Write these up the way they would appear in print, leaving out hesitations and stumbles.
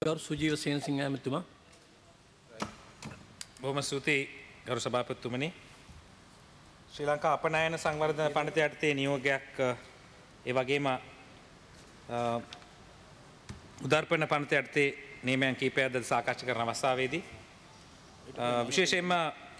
ගරු සුජීව සේනසිංහ ඇමතුමා. බොහොම ස්තුතියි ගරු සභාපතිතුමනි. ශ්‍රී ලංකා අපනයන සංවර්ධන පනත යටතේ නියෝගයක් ඒ වගේම උදර්පණ පනත යටතේ නියමයන් කීපයක්ද සාකච්ඡා කරන අවස්ථාවේදී විශේෂයෙන්ම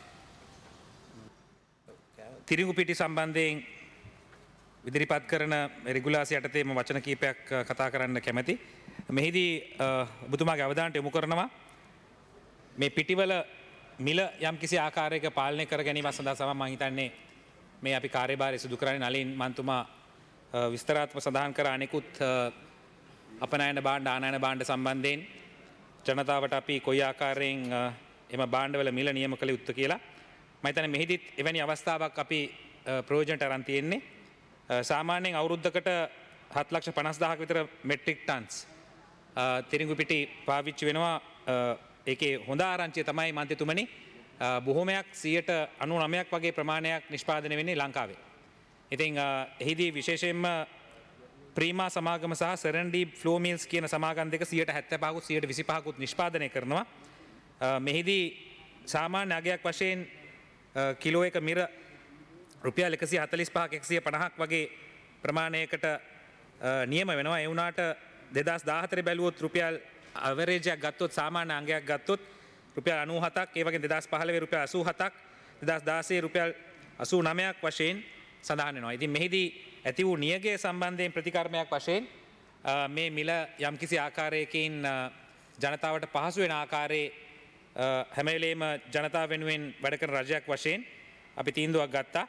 තිරිඟු පිටි සම්බන්ධයෙන් ඉදිරිපත් කරන රෙගුලාසි යටතේම වචන කීපයක් කතා කරන්න කැමැති. මෙහිදී ඔබතුමාගේ අවධානයට යොමු කරනවා මේ පිටිවල මිල යම් කිසි ආකාරයක පාලනය කර ගැනීම සඳහා සම මම හිතන්නේ මේ අපි කාර්යභාරය සිදු කරන්නේ නලින් මන්තුමා විස්තරාත්මක සඳහන් කර අනෙකුත් අපනයන භාණ්ඩ ආනයන භාණ්ඩ සම්බන්ධයෙන් ජනතාවට අපි කොයි ආකාරයෙන් එම භාණ්ඩවල මිල නියම කළ යුතුද කියලා මම හිතන්නේ මෙහිදීත් එවැනි අවස්ථාවක් අපි ප්‍රයෝජනට අරන් තියෙන්නේ. සාමාන්‍යයෙන් අවුරුද්දකට 7,50,000ක විතර මෙට්‍රික් ටන්ස් තිරිඟු පිටි පාවිච්චි වෙනවා. ඒකේ හොඳ ආරංචිය තමයි මන්ත්‍රීතුමනි බොහොමයක් 99% වගේ ප්‍රමාණයක් නිෂ්පාදනය වෙන්නේ ලංකාවේ. ඉතින් එහිදී විශේෂයෙන්ම ප්‍රීමා සමාගම සහ සරන්ඩි ෆ්ලෝ මිල්ස් කියන සමාගම් දෙක 75%කුත් 25%කුත් නිෂ්පාදනය කරනවා. මෙහිදී සාමාන්‍ය අගයක් වශයෙන් කිලෝ එක මිර රුපියල් 145ක් 150ක් වගේ ප්‍රමාණයකට නියම වෙනවා. ඒ වුණාට 2014 බැලුවොත් රුපියල් අවරේජයක් ගත්තොත් සාමාන්‍ය අංගයක් ගත්තොත් රුපියල් 97ක්, ඒ වගේ 2015 රුපියල් 87ක්, 2016 රුපියල් 89ක් වශයෙන් සඳහන් වෙනවා. ඉතින් මෙහිදී ඇති වූ නියගය සම්බන්ධයෙන් ප්‍රතිකර්මයක් වශයෙන් මේ මිල යම්කිසි ආකාරයකින් ජනතාවට පහසු වෙන ආකාරයේ හැම වෙලේම ජනතාව වෙනුවෙන් වැඩ කරන රජයක් වශයෙන් අපි තීන්දුවක් ගත්තා.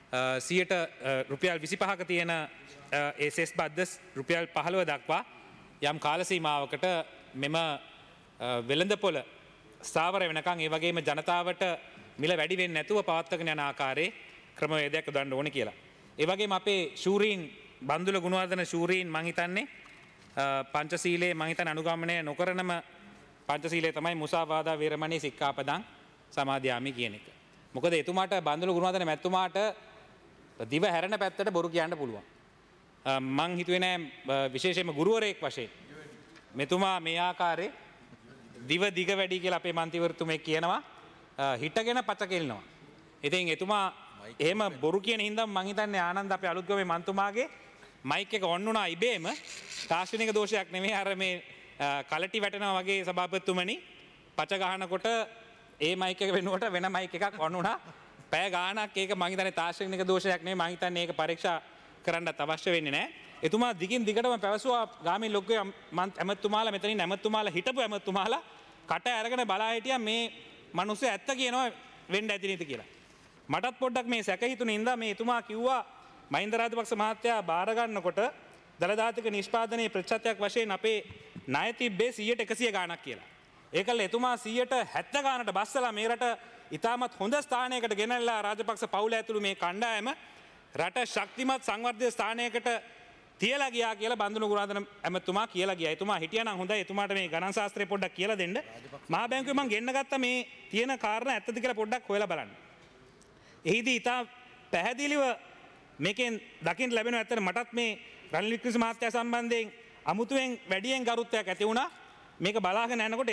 100ට රුපියල් 25ක තියෙන ඒ සෙස් බද්ද රුපියල් 15 දක්වා යම් කාල සීමාවකට මෙම වෙළඳපොළ ස්ථාවර වෙනකන් ඒ වගේම ජනතාවට මිල වැඩි වෙන්නේ නැතුව පවත්වාගෙන යන ආකාරයේ ක්‍රමවේදයක් යොදන්න ඕනේ කියලා. ඒ වගේම අපේ ශූරීන් බන්දුල ගුණවර්ධන ශූරීන් මං හිතන්නේ පංචශීලයේ මං හිතන්නේ අනුගමනය නොකරනම පංචශීලයේ තමයි මුසාවාදා වේරමණී සික්ඛාපදං සමාදියාමි කියන එක. මොකද එතුමාට බන්දුල ගුණවර්ධන මැතිතුමාට දිව හැරෙන පැත්තට බොරු කියන්න පුළුවන්. මං හිතුවේ නෑ විශේෂයෙන්ම ගුරුවරයෙක් වශයෙන් මෙතුමා මේ ආකාරයේ දිව දිග වැඩි කියලා අපේ මන්ත්‍රීවරතුමෙක් කියනවා හිටගෙන පච කෙල්නවා. ඉතින් එතුමා එහෙම බොරු කියන හින්දා මං හිතන්නේ ආනන්ද අපේ අලුත්ගමේ මන්තුමාගේ මයික් එක ඔන් වුණා ඉබේම. තාක්ෂණික දෝෂයක් නෙමෙයි අර මේ කලටි වැටෙනවා වගේ සභාපතිතුමනි පච ගහනකොට ඒ මයික් එක වෙනුවට වෙන මයික් එකක් ඔන් වුණා. පැය ගාණක් ඒක මං හිතන්නේ තාක්ෂණික දෝෂයක් නෙමෙයි. මං හිතන්නේ ඒක පරීක්ෂා කරන්නත් අවශ්‍ය වෙන්නේ නැහැ. එතුමා දිගින් දිගටම පැවසුවා ගාමිණී ලොක්කේ ඇමතුමාලා මෙතනින් ඇමතුමාලා හිටපු ඇමතුමාලා කට අරගෙන බලා හිටියා මේ මිනිස්සු ඇත්ත කියනවා වෙන්න ඇති නේද කියලා. මටත් පොඩ්ඩක් මේ සැක හිතුනේ ඉඳා මේ එතුමා කිව්වා මහින්ද රාජපක්ෂ මහත්තයා බාර ගන්නකොට දලදාතික නිෂ්පාදනයේ ප්‍රතිශතයක් වශයෙන් අපේ ණය තිබ්බේ 100% ගාණක් කියලා. ඒකල එතුමා 70% ගාණට බස්සලා මේ රට ඉතාමත් හොඳ ස්ථානයකට ගෙනල්ලා රාජපක්ෂ පවුල ඇතුළු මේ කණ්ඩායම රට ශක්තිමත් සංවර්ධන ස්ථානයකට තියලා ගියා කියලා බන්දුල ගුණවර්ධන ඇමතුමා කියලා ගියා. එතුමා හිටියානම් හොඳයි. එතුමාට මේ ගණන් ශාස්ත්‍රය පොඩ්ඩක් කියලා දෙන්න. මහා බැංකුවේ මම ගෙන්න ගත්ත මේ තියෙන කාරණා ඇත්තද කියලා පොඩ්ඩක් හොයලා බලන්න. එහිදී ඉතා පැහැදිලිව මේකෙන් දකින්න ලැබෙනවා ඇත්තට මටත් මේ රනිල් වික්‍රමසිංහ මහත්තයා සම්බන්ධයෙන් අමුතුවෙන් වැඩියෙන් ගරුත්වයක් ඇති වුණා. මේක බලාගෙන යනකොට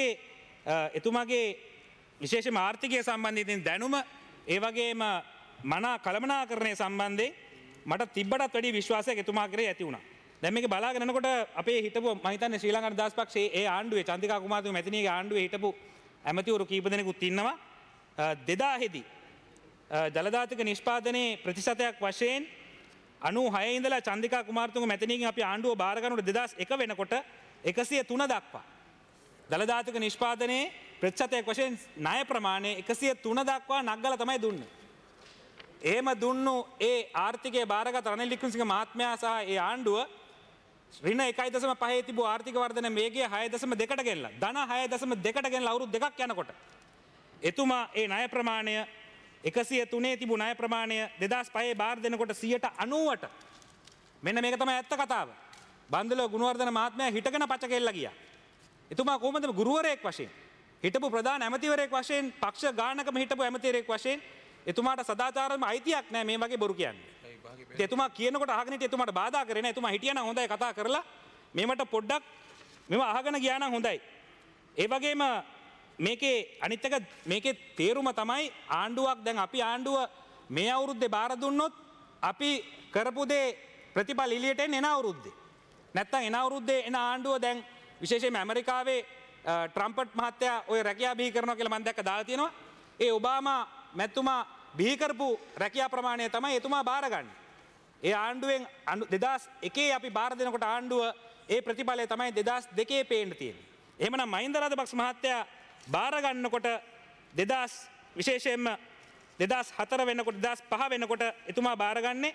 එතුමාගේ විශේෂම ආර්ථිකය සම්බන්ධයෙන් දැනුම ඒ වගේම මනා කළමනාකරණය සම්බන්ධයෙන් මට තිබ්බටත් වැඩි විශ්වාසයක් එතුමා කරේ ඇති වුණා. දැන් මේක බලාගෙන යනකොට අපේ හිටපු මම හිතන්නේ ශ්‍රී ලංකා නිදහස් පක්ෂයේ ඒ ආණ්ඩුවේ චන්දිකා කුමාරතුංග මැතිණියගේ ආණ්ඩුවේ හිටපු ඇමතිවරු කීප දෙනෙකුත් ඉන්නවා. 2000 දී ජලදාතික නිෂ්පාදනයේ ප්‍රතිශතයක් වශයෙන් 96 ඉඳලා චන්දිකා කුමාරතුංග මැතිණියගෙන් අපි ආණ්ඩුව බාර ගන්නකොට 2001 වෙනකොට 103 දක්වා දලදාතික නිෂ්පාදනයේ ප්‍රතිශතයක් වශයෙන් ණය ප්‍රමාණය 103 දක්වා නග්ගලා තමයි දුන්නේ. එහෙම දුන්නු ඒ ආර්ථිකය බාරගත් රනිල් වික්‍රමසිංහ මහත්මයා සහ ඒ ආණ්ඩුව ඍණ 1.5 තිබූ ආර්ථික වර්ධන වේගය 6.2කට ගෙනලා ධන 6.2කට ගෙනලා අවුරුදු දෙකක් යනකොට එතුමා ඒ ණය ප්‍රමාණය 103 තිබූ ණය ප්‍රමාණය 2005 බාර දෙනකොට 90%ට මෙන්න මේක තමයි ඇත්ත කතාව. බන්දුල ගුණවර්ධන මහත්මයා හිටගෙන පච කෙල්ලා ගියා. එතුමා කොහොමද ගුරුවරයෙක් වශයෙන් හිටපු ප්‍රධාන ඇමතිවරයෙක් වශයෙන් පක්ෂ ගානකම හිටපු ඇමතිවරයෙක් වශයෙන් එතුමාට සදාචාරම අයිතියක් නැහැ මේ වගේ බොරු කියන්නේ. එතුමා කියනකොට අහගෙන හිටිය එතුමාට බාධා කරේ නැහැ. එතුමා හිටියනම් හොඳයි කතා කරලා මේවට පොඩ්ඩක් මෙම අහගෙන ගියා නම් හොඳයි. ඒ වගේම මේකේ අනිත් එක මේකේ තේරුම තමයි ආණ්ඩුවක් දැන් අපි ආණ්ඩුව මේ අවුරුද්දේ බාර දුන්නොත් අපි කරපු දේ ප්‍රතිඵල එළියට එන්නේ එන අවුරුද්දේ. නැත්තම් එන අවුරුද්දේ එන ආණ්ඩුව දැන් විශේෂයෙන්ම ඇමරිකාවේ ට්‍රම්පට් මහත්තයා ඔය රැකියා බිහි කරනවා කියලා මම දැක්ක දාලා තියෙනවා. ඒ ඔබාමා මැතිතුමා බිහි කරපු රැකියා ප්‍රමාණය තමයි එතුමා බාරගන්නේ. ඒ ආණ්ඩුවෙන් 2001 අපි බාර දෙනකොට ආණ්ඩුව ඒ ප්‍රතිඵලය තමයි 2002 පේන්න තියෙන්නේ. එහෙමනම් මහින්ද රාජපක්ෂ මහත්තයා බාර ගන්නකොට 2000 විශේෂයෙන්ම 2004 වෙනකොට 2005 වෙනකොට එතුමා බාරගන්නේ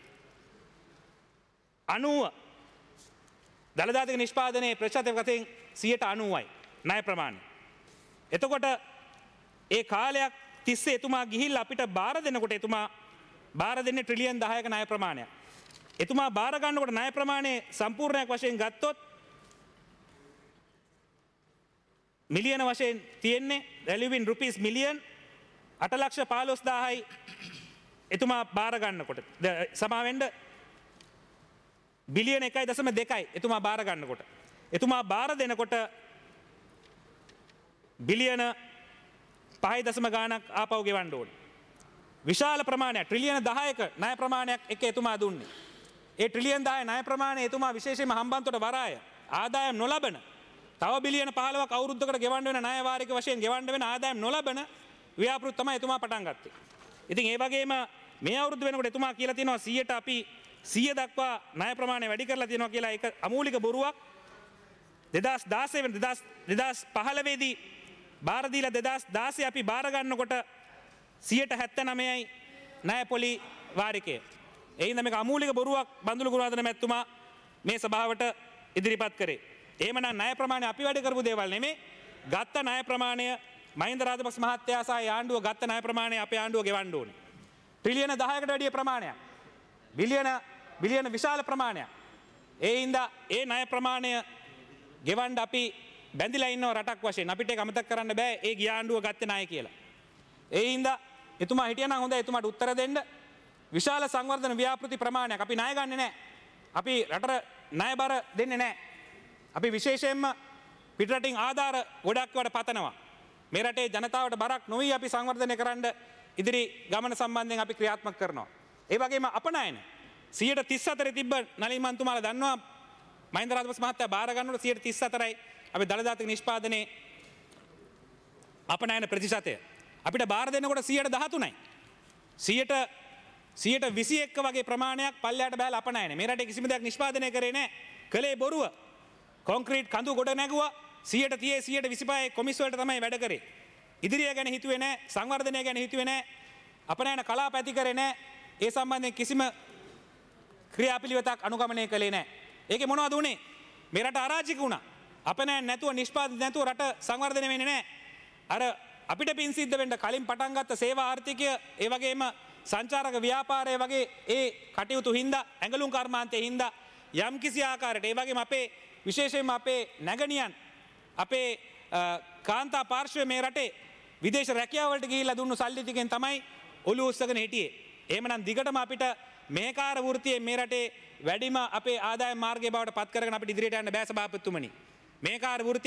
90 දළදාතික නිෂ්පාදනයේ ප්‍රතිශතයක් වශයෙන් 90%යි ණය ප්‍රමාණය. එතකොට ඒ කාලයක් තිස්සේ එතුමා ගිහිල්ලා අපිට බාර දෙනකොට එතුමා බාර දෙන්නේ ට්‍රිලියන් 10ක ණය ප්‍රමාණයක්. එතුමා බාර ගන්නකොට ණය ප්‍රමාණය සම්පූර්ණයක් වශයෙන් ගත්තොත් මිලියන වශයෙන් තියෙන්නේ වැලියුවින් රුපීස් මිලියන් 8,15,000යි එතුමා බාර ගන්නකොට සමාවෙන්න බිලියන 1.2යි එතුමා බාර ගන්නකොට. එතුමා බාර දෙනකොට බිලියන 5 ගාණක් ආපහු ගෙවන්න ඕනේ. විශාල ප්‍රමාණයක් ට්‍රිලියන 10ක ණය ප්‍රමාණයක් එක එතුමා දුන්නේ. ඒ ට්‍රිලියන් 10 ණය ප්‍රමාණය එතුමා විශේෂයෙන්ම හම්බන්තොට වරාය ආදායම් නොලබන තව බිලියන 15ක් අවුරුද්දකට ගෙවන්න වෙන ණය වාරික වශයෙන් ගෙවන්න වෙන ආදායම් නොලබන ව්‍යාපෘති තමයි එතුමා පටන් ගත්තේ. ඉතින් ඒ වගේම මේ අවුරුද්ද වෙනකොට එතුමා කියලා තියෙනවා 100ට අපි 100 දක්වා ණය ප්‍රමාණය වැඩි කරලා තියෙනවා කියලා ඒක අමූලික බොරුවක්. 2016 වෙන 2015 දී බාර දීලා 2016 අපි බාර ගන්නකොට 79%යි ණය පොලි වාරිකය. ඒ හින්දා මේක අමූලික බොරුවක් බන්දුල ගුණවර්ධන මැතිතුමා මේ සභාවට ඉදිරිපත් කරේ. එහෙමනම් ණය ප්‍රමාණය අපි වැඩි කරපු දේවල් නෙමෙයි. ගත්ත ණය ප්‍රමාණය මහින්ද රාජපක්ෂ මහත්තයා සහ ආණ්ඩුව ගත්ත ණය ප්‍රමාණය අපේ ආණ්ඩුව ගෙවන්න ඕනේ. ට්‍රිලියන 10කට වැඩිය ප්‍රමාණයක්. බිලියන විශාල ප්‍රමාණයක්. ඒ හින්දා ඒ ණය ප්‍රමාණය ගෙවන්න අපි බැඳිලා ඉන්නව රටක් වශයෙන්. අපිට ඒක අමතක කරන්න බෑ ඒ ගිය ආණ්ඩුව ගත්තේ ණය කියලා. ඒ හින්දා එතුමා හිටියනම් හොඳයි එතුමාට උත්තර දෙන්න. විශාල සංවර්ධන ව්‍යාපෘති ප්‍රමාණයක් අපි ණය ගන්නෙ නෑ. අපි රටට ණය බර දෙන්නේ නෑ. අපි විශේෂයෙන්ම පිටරටින් ආධාර ගොඩක් වට පතනවා. මේ රටේ ජනතාවට බරක් නොවී අපි සංවර්ධනය කරන්න ඉදිරි ගමන සම්බන්ධයෙන් අපි ක්‍රියාත්මක කරනවා. ඒ වගේම අපනයන 134 තිබ්බ නලින් මන්තුමාලා දන්නවා මහින්ද රාජපක්ෂ මහත්තයා බාර ගන්නකොට 134යි අපි දළදාතික නිෂ්පාදනයේ අපනයන ප්‍රතිශතය. අපිට බාර දෙනකොට 113යි. 121 වගේ ප්‍රමාණයක් පල්ලයට බෑලා අපනයන. මේ රටේ කිසිම දෙයක් නිෂ්පාදනය කරේ නැහැ. කලේ බොරුව. කොන්ක්‍රීට් කඳු ගොඩ නැගුවා 130 125 කොමිස් වලට තමයි වැඩ කරේ. ඉදිරිය ගැන හිතුවේ නැහැ, සංවර්ධනය ගැන හිතුවේ නැහැ. අපනයන කලාප ඇති කරේ නැහැ. ඒ සම්බන්ධයෙන් කිසිම ක්‍රියාපිළිවෙතක් අනුගමනය කළේ නැහැ. ඒකේ මොනවද උනේ? මේ රට අරාජික වුණා. අපනයන නැතුව නිෂ්පාදිත නැතුව රට සංවර්ධනය වෙන්නේ නැහැ. අර අපිට පින් සිද්ධ වෙන්න කලින් පටන් ගත්ත සේවා ආර්ථිකය ඒ වගේම සංචාරක ව්‍යාපාරය වගේ ඒ කටයුතු හින්දා ඇඟලුම් කර්මාන්තයේ හින්දා යම් කිසි ආකාරයකට ඒ වගේම අපේ විශේෂයෙන්ම අපේ නැගණියන් අපේ කාන්තා පාර්ශ්වය මේ රටේ විදේශ රැකියාවලට ගිහිල්ලා දුන්නු සල්ලි ටිකෙන් තමයි ඔලුව උස්සගෙන හිටියේ. එහෙමනම් දිගටම අපිට මේකාර වෘත්තියේ මේ රටේ වැඩිම අපේ ආදායම් මාර්ගය බවට පත් කරගෙන අපිට ඉදිරියට යන්න බෑ සභාපතිතුමනි. මේකාර වෘත්තිය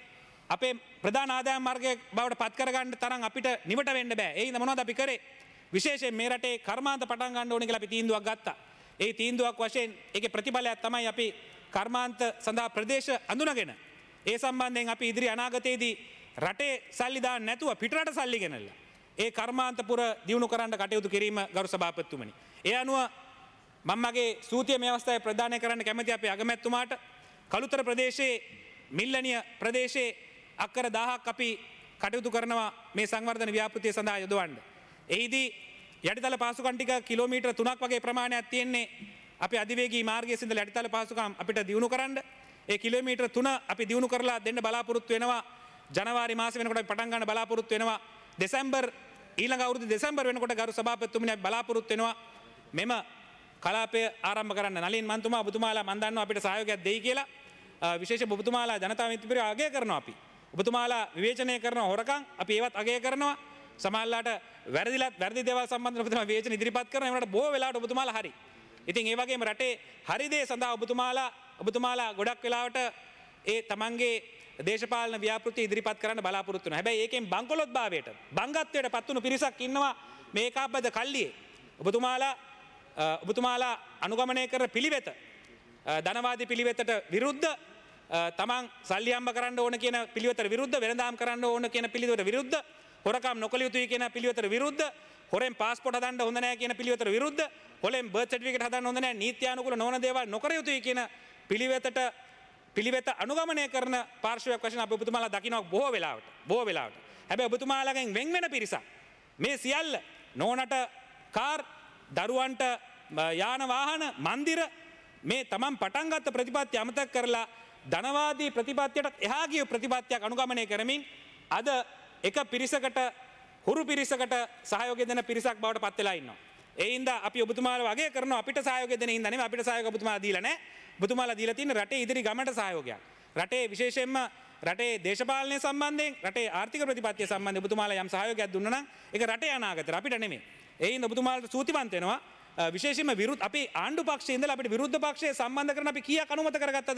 අපේ ප්‍රධාන ආදායම් මාර්ගය බවට පත් කරගන්න තරම් අපිට නිවට වෙන්න බෑ. ඒ හින්දා මොනවද අපි කරේ? විශේෂයෙන් මේ රටේ කර්මාන්ත පටන් ගන්න ඕනේ කියලා අපි තීන්දුවක් ගත්තා. ඒ තීන්දුවක් වශයෙන් ඒකේ ප්‍රතිඵලයක් තමයි අපි කර්මාන්ත සඳහා ප්‍රදේශ අඳුනගෙන ඒ සම්බන්ධයෙන් අපි ඉදිරි අනාගතයේදී රටේ සල්ලි දාන්න නැතුව පිටරට සල්ලි ගෙනල්ලා ඒ කර්මාන්තපුර දියුණු කරන්න කටයුතු කිරීම ගරු සභාපතිතුමනි. ඒ අනුව මම මගේ ස්තුතිය මේ අවස්ථාවේ ප්‍රදානය කරන්න කැමති අපේ අගමැතිතුමාට කළුතර ප්‍රදේශයේ මිල්ලනිය ප්‍රදේශයේ අක්කර 1000ක් අපි කටයුතු කරනවා මේ සංවර්ධන ව්‍යාපෘතිය සඳහා යොදවන්න. එහිදී යටිතල පහසුකම් ටික කිලෝමීටර් 3ක් වගේ ප්‍රමාණයක් තියෙන්නේ අපි අධිවේගී මාර්ගයේ සිඳ යටිතල පහසුකම් අපිට දියුණු කරන්න. ඒ කිලෝමීටර් 3 අපි දියුණු කරලා දෙන්න බලාපොරොත්තු වෙනවා. ජනවාරි මාසෙ වෙනකොට අපි පටන් ගන්න බලාපොරොත්තු වෙනවා. දෙසැම්බර් ඊළඟ අවුරුදු දෙසැම්බර් වෙනකොට ගරු සභාපතිතුමනි අපි බලාපොරොත්තු වෙනවා මෙම කලාපය ආරම්භ කරන්න. නලින් මන්තුමා ඔබතුමාලා මන් දන්නවා අපිට සහයෝගයක් දෙයි කියලා. විශේෂයෙන් ඔබතුමාලා ජනතා මිත්‍රපිරිය අගය කරනවා අපි. ඔබතුමාලා විවේචනය කරන හොරකම් අපි ඒවත් අගය කරනවා. සමහරලාට වැරදි දේවල් සම්බන්ධව ඔබතුමා විවේචන ඉදිරිපත් කරනවා. ඒකට බොහෝ වෙලාවට ඔබතුමාලා හරි. ඉතින් ඒ වගේම රටේ හරි දේ සඳහා ඔබතුමාලා ගොඩක් වෙලාවට ඒ තමන්ගේ දේශපාලන ව්‍යාපෘති ඉදිරිපත් කරන්න බලාපොරොත්තු වෙනවා. හැබැයි ඒකෙන් බංකොලොත් භාවයට බංගත්වයට පත් වුණු පිරිසක් ඉන්නවා මේ ඒකාබද්ධ කල්ලියේ. ඔබතුමාලා අනුගමනය කර පිළිවෙත ධනවාදී පිළිවෙතට විරුද්ධ තමන් සල්ලි හම්බ කරන්න ඕන කියන පිළිවෙතට විරුද්ධ වෙළඳාම් කරන්න ඕන කියන පිළිවෙතට විරුද්ධ හොරකම් නොකළ යුතුයි කියන පිළිවෙතට විරුද්ධ හොරෙන් පාස්පෝර්ට් හදන්න හොඳ නැහැ කියන පිළිවෙතට විරුද්ධ හොරෙන් බර්ත් සර්ටිෆිකේට් හදන්න හොඳ නැහැ නීත්‍යානුකූල නොවන දේවල් නොකර යුතුයි කියන පිළිවෙත අනුගමනය කරන පාර්ශවයක් වශයෙන් අපි ඔබතුමාලා දකිනවා බොහෝ වෙලාවට. හැබැයි ඔබතුමාලාගෙන් වෙන් වෙන පිරිසක් මේ සියල්ල නෝනට කාර් දරුවන්ට යාන වාහන මන්දිර මේ තමන් පටන් ගත්ත ප්‍රතිපත්ති අමතක කරලා ධනවාදී ප්‍රතිපත්තියට එහා ගිය ප්‍රතිපත්තියක් අනුගමනය කරමින් අද එක පිරිසකට හුරු පිරිසකට සහයෝගය දෙන පිරිසක් බවට පත් වෙලා ඉන්නවා. ඒ හින්දා අපි ඔබතුමාලා වගේ කරනවා අපිට සහයෝගය දෙන හින්දා නෙමෙයි අපිට සහයෝගය ඔබතුමාලා දීලා නැහැ. ඔබතුමාලා දීලා තියෙන රටේ ඉදිරි ගමනට සහයෝගයක්. රටේ විශේෂයෙන්ම රටේ දේශපාලනය සම්බන්ධයෙන් රටේ ආර්ථික ප්‍රතිපත්තිය සම්බන්ධයෙන් ඔබතුමාලා යම් සහයෝගයක් දුන්නා නම් ඒක රටේ අනාගතයට අපිට නෙමෙයි. ඒ හින්දා ඔබතුමාලාට සූතිවන්ත වෙනවා. විශේෂයෙන්ම විරුද්ධ අපේ ආණ්ඩු පක්ෂයේ ඉඳලා අපිට විරුද්ධ පක්ෂයේ සම්බන්ධ කරන අපි කීයක් අනුමත කරගත්තද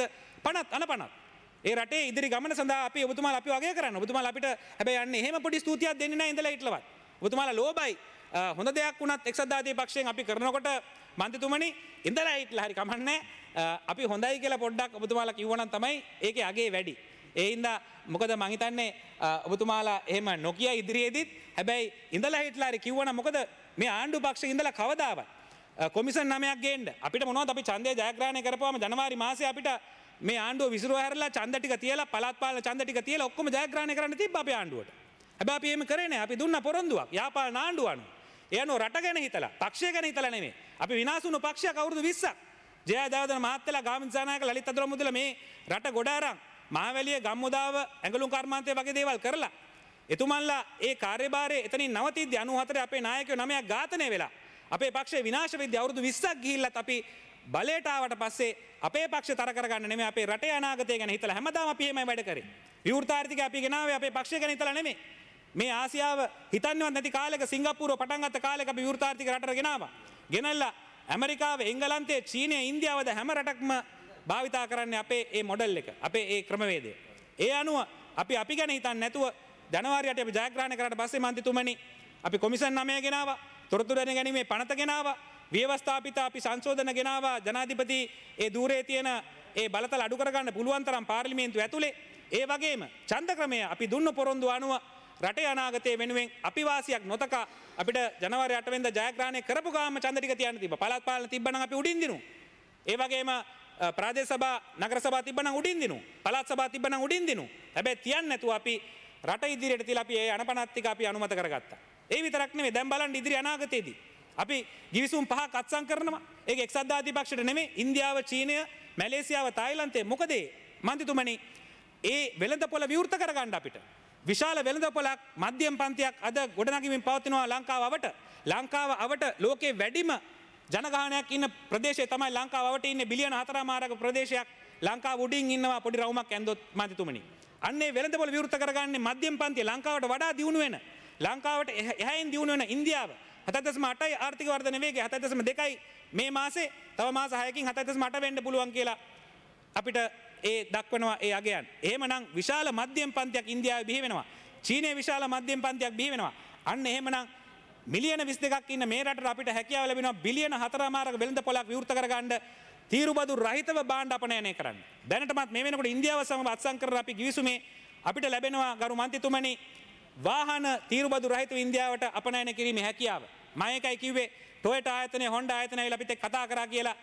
50 ඒ රටේ ඉදිරි ගමන සඳහා අපි ඔබතුමාලා අපි වගේ කරන්න. ඔබතුමාලා අපිට හැබැයි යන්නේ එහෙම පොඩි ස්තුතියක් දෙන්නේ නැහැ ඉඳලා හිටලවත්. ඔබතුමාලා ලෝබයි හොඳ දෙයක් වුණත් එක්සත් ජාතික පක්ෂයෙන් අපි කරනකොට මන්ත්‍රීතුමනි ඉඳලා හිටලා හරි කමන්නේ අපි හොඳයි කියලා පොඩ්ඩක් ඔබතුමාලා කිව්වනම් තමයි ඒකේ අගේ වැඩි. ඒ හින්දා මොකද මං හිතන්නේ ඔබතුමාලා එහෙම නොකිය ඉදිරියේදීත් හැබැයි ඉඳලා හිටලා හරි කිව්වනම් මොකද මේ ආණ්ඩු පක්ෂයේ ඉඳලා කවදාවත් කොමිෂන් 9ක් ගේන්න අපිට මොනවද අපි ඡන්දය ජයග්‍රහණය කරපුවාම ජනවාරි මාසේ අපිට මේ ආණ්ඩුව විසිරුව හැරලා ඡන්ද ටික තියලා පළාත් පාලන ඡන්ද ටික තියලා ඔක්කොම ජයග්‍රහණය කරන්න තිබ්බ අපේ ආණ්ඩුවට. හැබැයි අපි එහෙම කරේ නැහැ. අපි දුන්න පොරොන්දුවක්. යාපාලන ආණ්ඩුව අනුව. ඒ අනුව රට ගැන හිතලා, පක්ෂය ගැන හිතලා නෙමෙයි. අපි විනාශ වුණු පක්ෂයක් අවුරුදු 20ක්. ජයදවදන මහත්තයලා ගාමිණී දිසානායක ලලිත් අතුරුමුදල මේ රට ගොඩ අරන් මහවැලිය ගම්මුදාව ඇඟලුම් කර්මාන්තය වගේ දේවල් කරලා එතුමන්ලා ඒ කාර්යභාරය එතනින් නවතිද්දී 94 අපේ නායකයෝ 9ක් ඝාතනය වෙලා අපේ පක්ෂේ විනාශ වෙද්දී අවුරුදු 20ක් ගිහිල්ලත් අපි බලයට ආවට පස්සේ අපේ පක්ෂේ තර කරගන්න නෙමෙයි අපේ රටේ අනාගතය ගැන හිතලා හැමදාම අපි එහෙමයි වැඩ කරේ. විවෘත ආර්ථිකය අපි ගෙනාවේ අපේ පක්ෂය ගැන හිතලා නෙමෙයි. මේ ආසියාව හිතන්නේවත් නැති කාලෙක සිංගප්පූරුව පටන් ගත්ත කාලෙක අපි විවෘත ආර්ථික රටට ගෙනාවා. ගෙනල්ලා ඇමරිකාව, එංගලන්තය, චීනය, ඉන්දියාවද හැම රටක්ම භාවිතා කරන්නේ අපේ ඒ මොඩල් එක. අපේ ඒ ක්‍රමවේදය. ඒ අනුව අපි ගැන හිතන්නේ නැතුව ජනවාරියට අපි ජයග්‍රහණය කරාට පස්සේ මන්ත්‍රීතුමනි අපි කොමිෂන් 9 ගෙනාවා. තොරතුරු දැනගැනීමේ පනත ගෙනාවා. ව්‍යවස්ථාපිත අපි සංශෝධන ගෙනාවා. ජනාධිපති ඒ දූරේ තියෙන ඒ බලතල අඩු කරගන්න පුළුවන් තරම් පාර්ලිමේන්තුව ඇතුලේ. ඒ වගේම ඡන්ද ක්‍රමය අපි දුන්න පොරොන්දු අනුව රටේ අනාගතය වෙනුවෙන් අපි වාසියක් නොතකා අපිට ජනවාරි 8 වෙනිදා ජයග්‍රහණය කරපු ගාම ඡන්ද ටික තියන්න තිබ්බා. පළාත් පාලන තිබ්බනම් අපි උඩින් දිනු. ඒ වගේම ප්‍රාදේශ සභා, නගර සභා තිබ්බනම් උඩින් දිනු. පළාත් සභා තිබ්බනම් උඩින් දිනු. හැබැයි තියන්නේ නැතුව අපි රට ඉදිරියට තියලා අපි ඒ අනපනත් ටික අපි අනුමත කරගත්තා. ඒ විතරක් නෙමෙයි දැන් බලන්න ඉදිරි අනාගතයේදී අපි ගිවිසුම් 5ක් අත්සන් කරනවා. ඒක එක්සත් ජාතික පක්ෂයට නෙමෙයි ඉන්දියාව, චීනය, මැලේසියාව, තායිලන්තය. මොකද මන්ත්‍රීතුමනි ඒ වෙළඳපොළ විවෘත කරගන්න අපිට විශාල වෙළඳපොළක් මධ්‍යම පන්තියක් අද ගොඩනගමින් පවතිනවා ලංකාව අවට. ලංකාව අවට ලෝකේ වැඩිම ජනගහනයක් ඉන්න ප්‍රදේශය තමයි ලංකාව අවට ඉන්නේ බිලියන 4.5ක ප්‍රදේශයක්. ලංකාව උඩින් ඉන්නවා පොඩි රවුමක් ඇන්දොත් මන්ත්‍රීතුමනි. අන්නේ වෙළඳපොළ විවෘත කරගන්නේ මධ්‍යම පන්තිය ලංකාවට වඩා දියුණු වෙන ලංකාවට එහයින් දියුණු වෙන ඉන්දියාව 7.8යි ආර්ථික වර්ධන වේගය 7.2යි මේ මාසේ තව මාස 6කින් 7.8 වෙන්න පුළුවන් කියලා අපිට ඒ දක්වනවා ඒ අගයන්. එහෙමනම් විශාල මධ්‍යම පන්තියක් ඉන්දියාවේ බිහි වෙනවා. චීනයේ විශාල මධ්‍යම පන්තියක් බිහි වෙනවා. අන්න එහෙමනම් මිලියන 22ක් ඉන්න මේ රටට අපිට හැකියාව ලැබෙනවා බිලියන 4.5ක වෙළඳපොළක් විවෘත කරගන්න තීරුබදු රහිතව භාණ්ඩ අපනයනය කරන්න. දැනටමත් මේ වෙනකොට ඉන්දියාව සමග අත්සන් කරලා අපි ගිවිසුමේ අපිට ලැබෙනවා ගරු මන්ත්‍රීතුමනි වාහන තීරුබදු රහිතව ඉන්දියාවට අපනයන කිරීමේ හැකියාව. මම ඒකයි කිව්වේ ටොයෝටා ආයතනය, හොන්ඩා ආයතනය ඇවිල්ලා අපිත් එක්ක කතා කරා කියලා.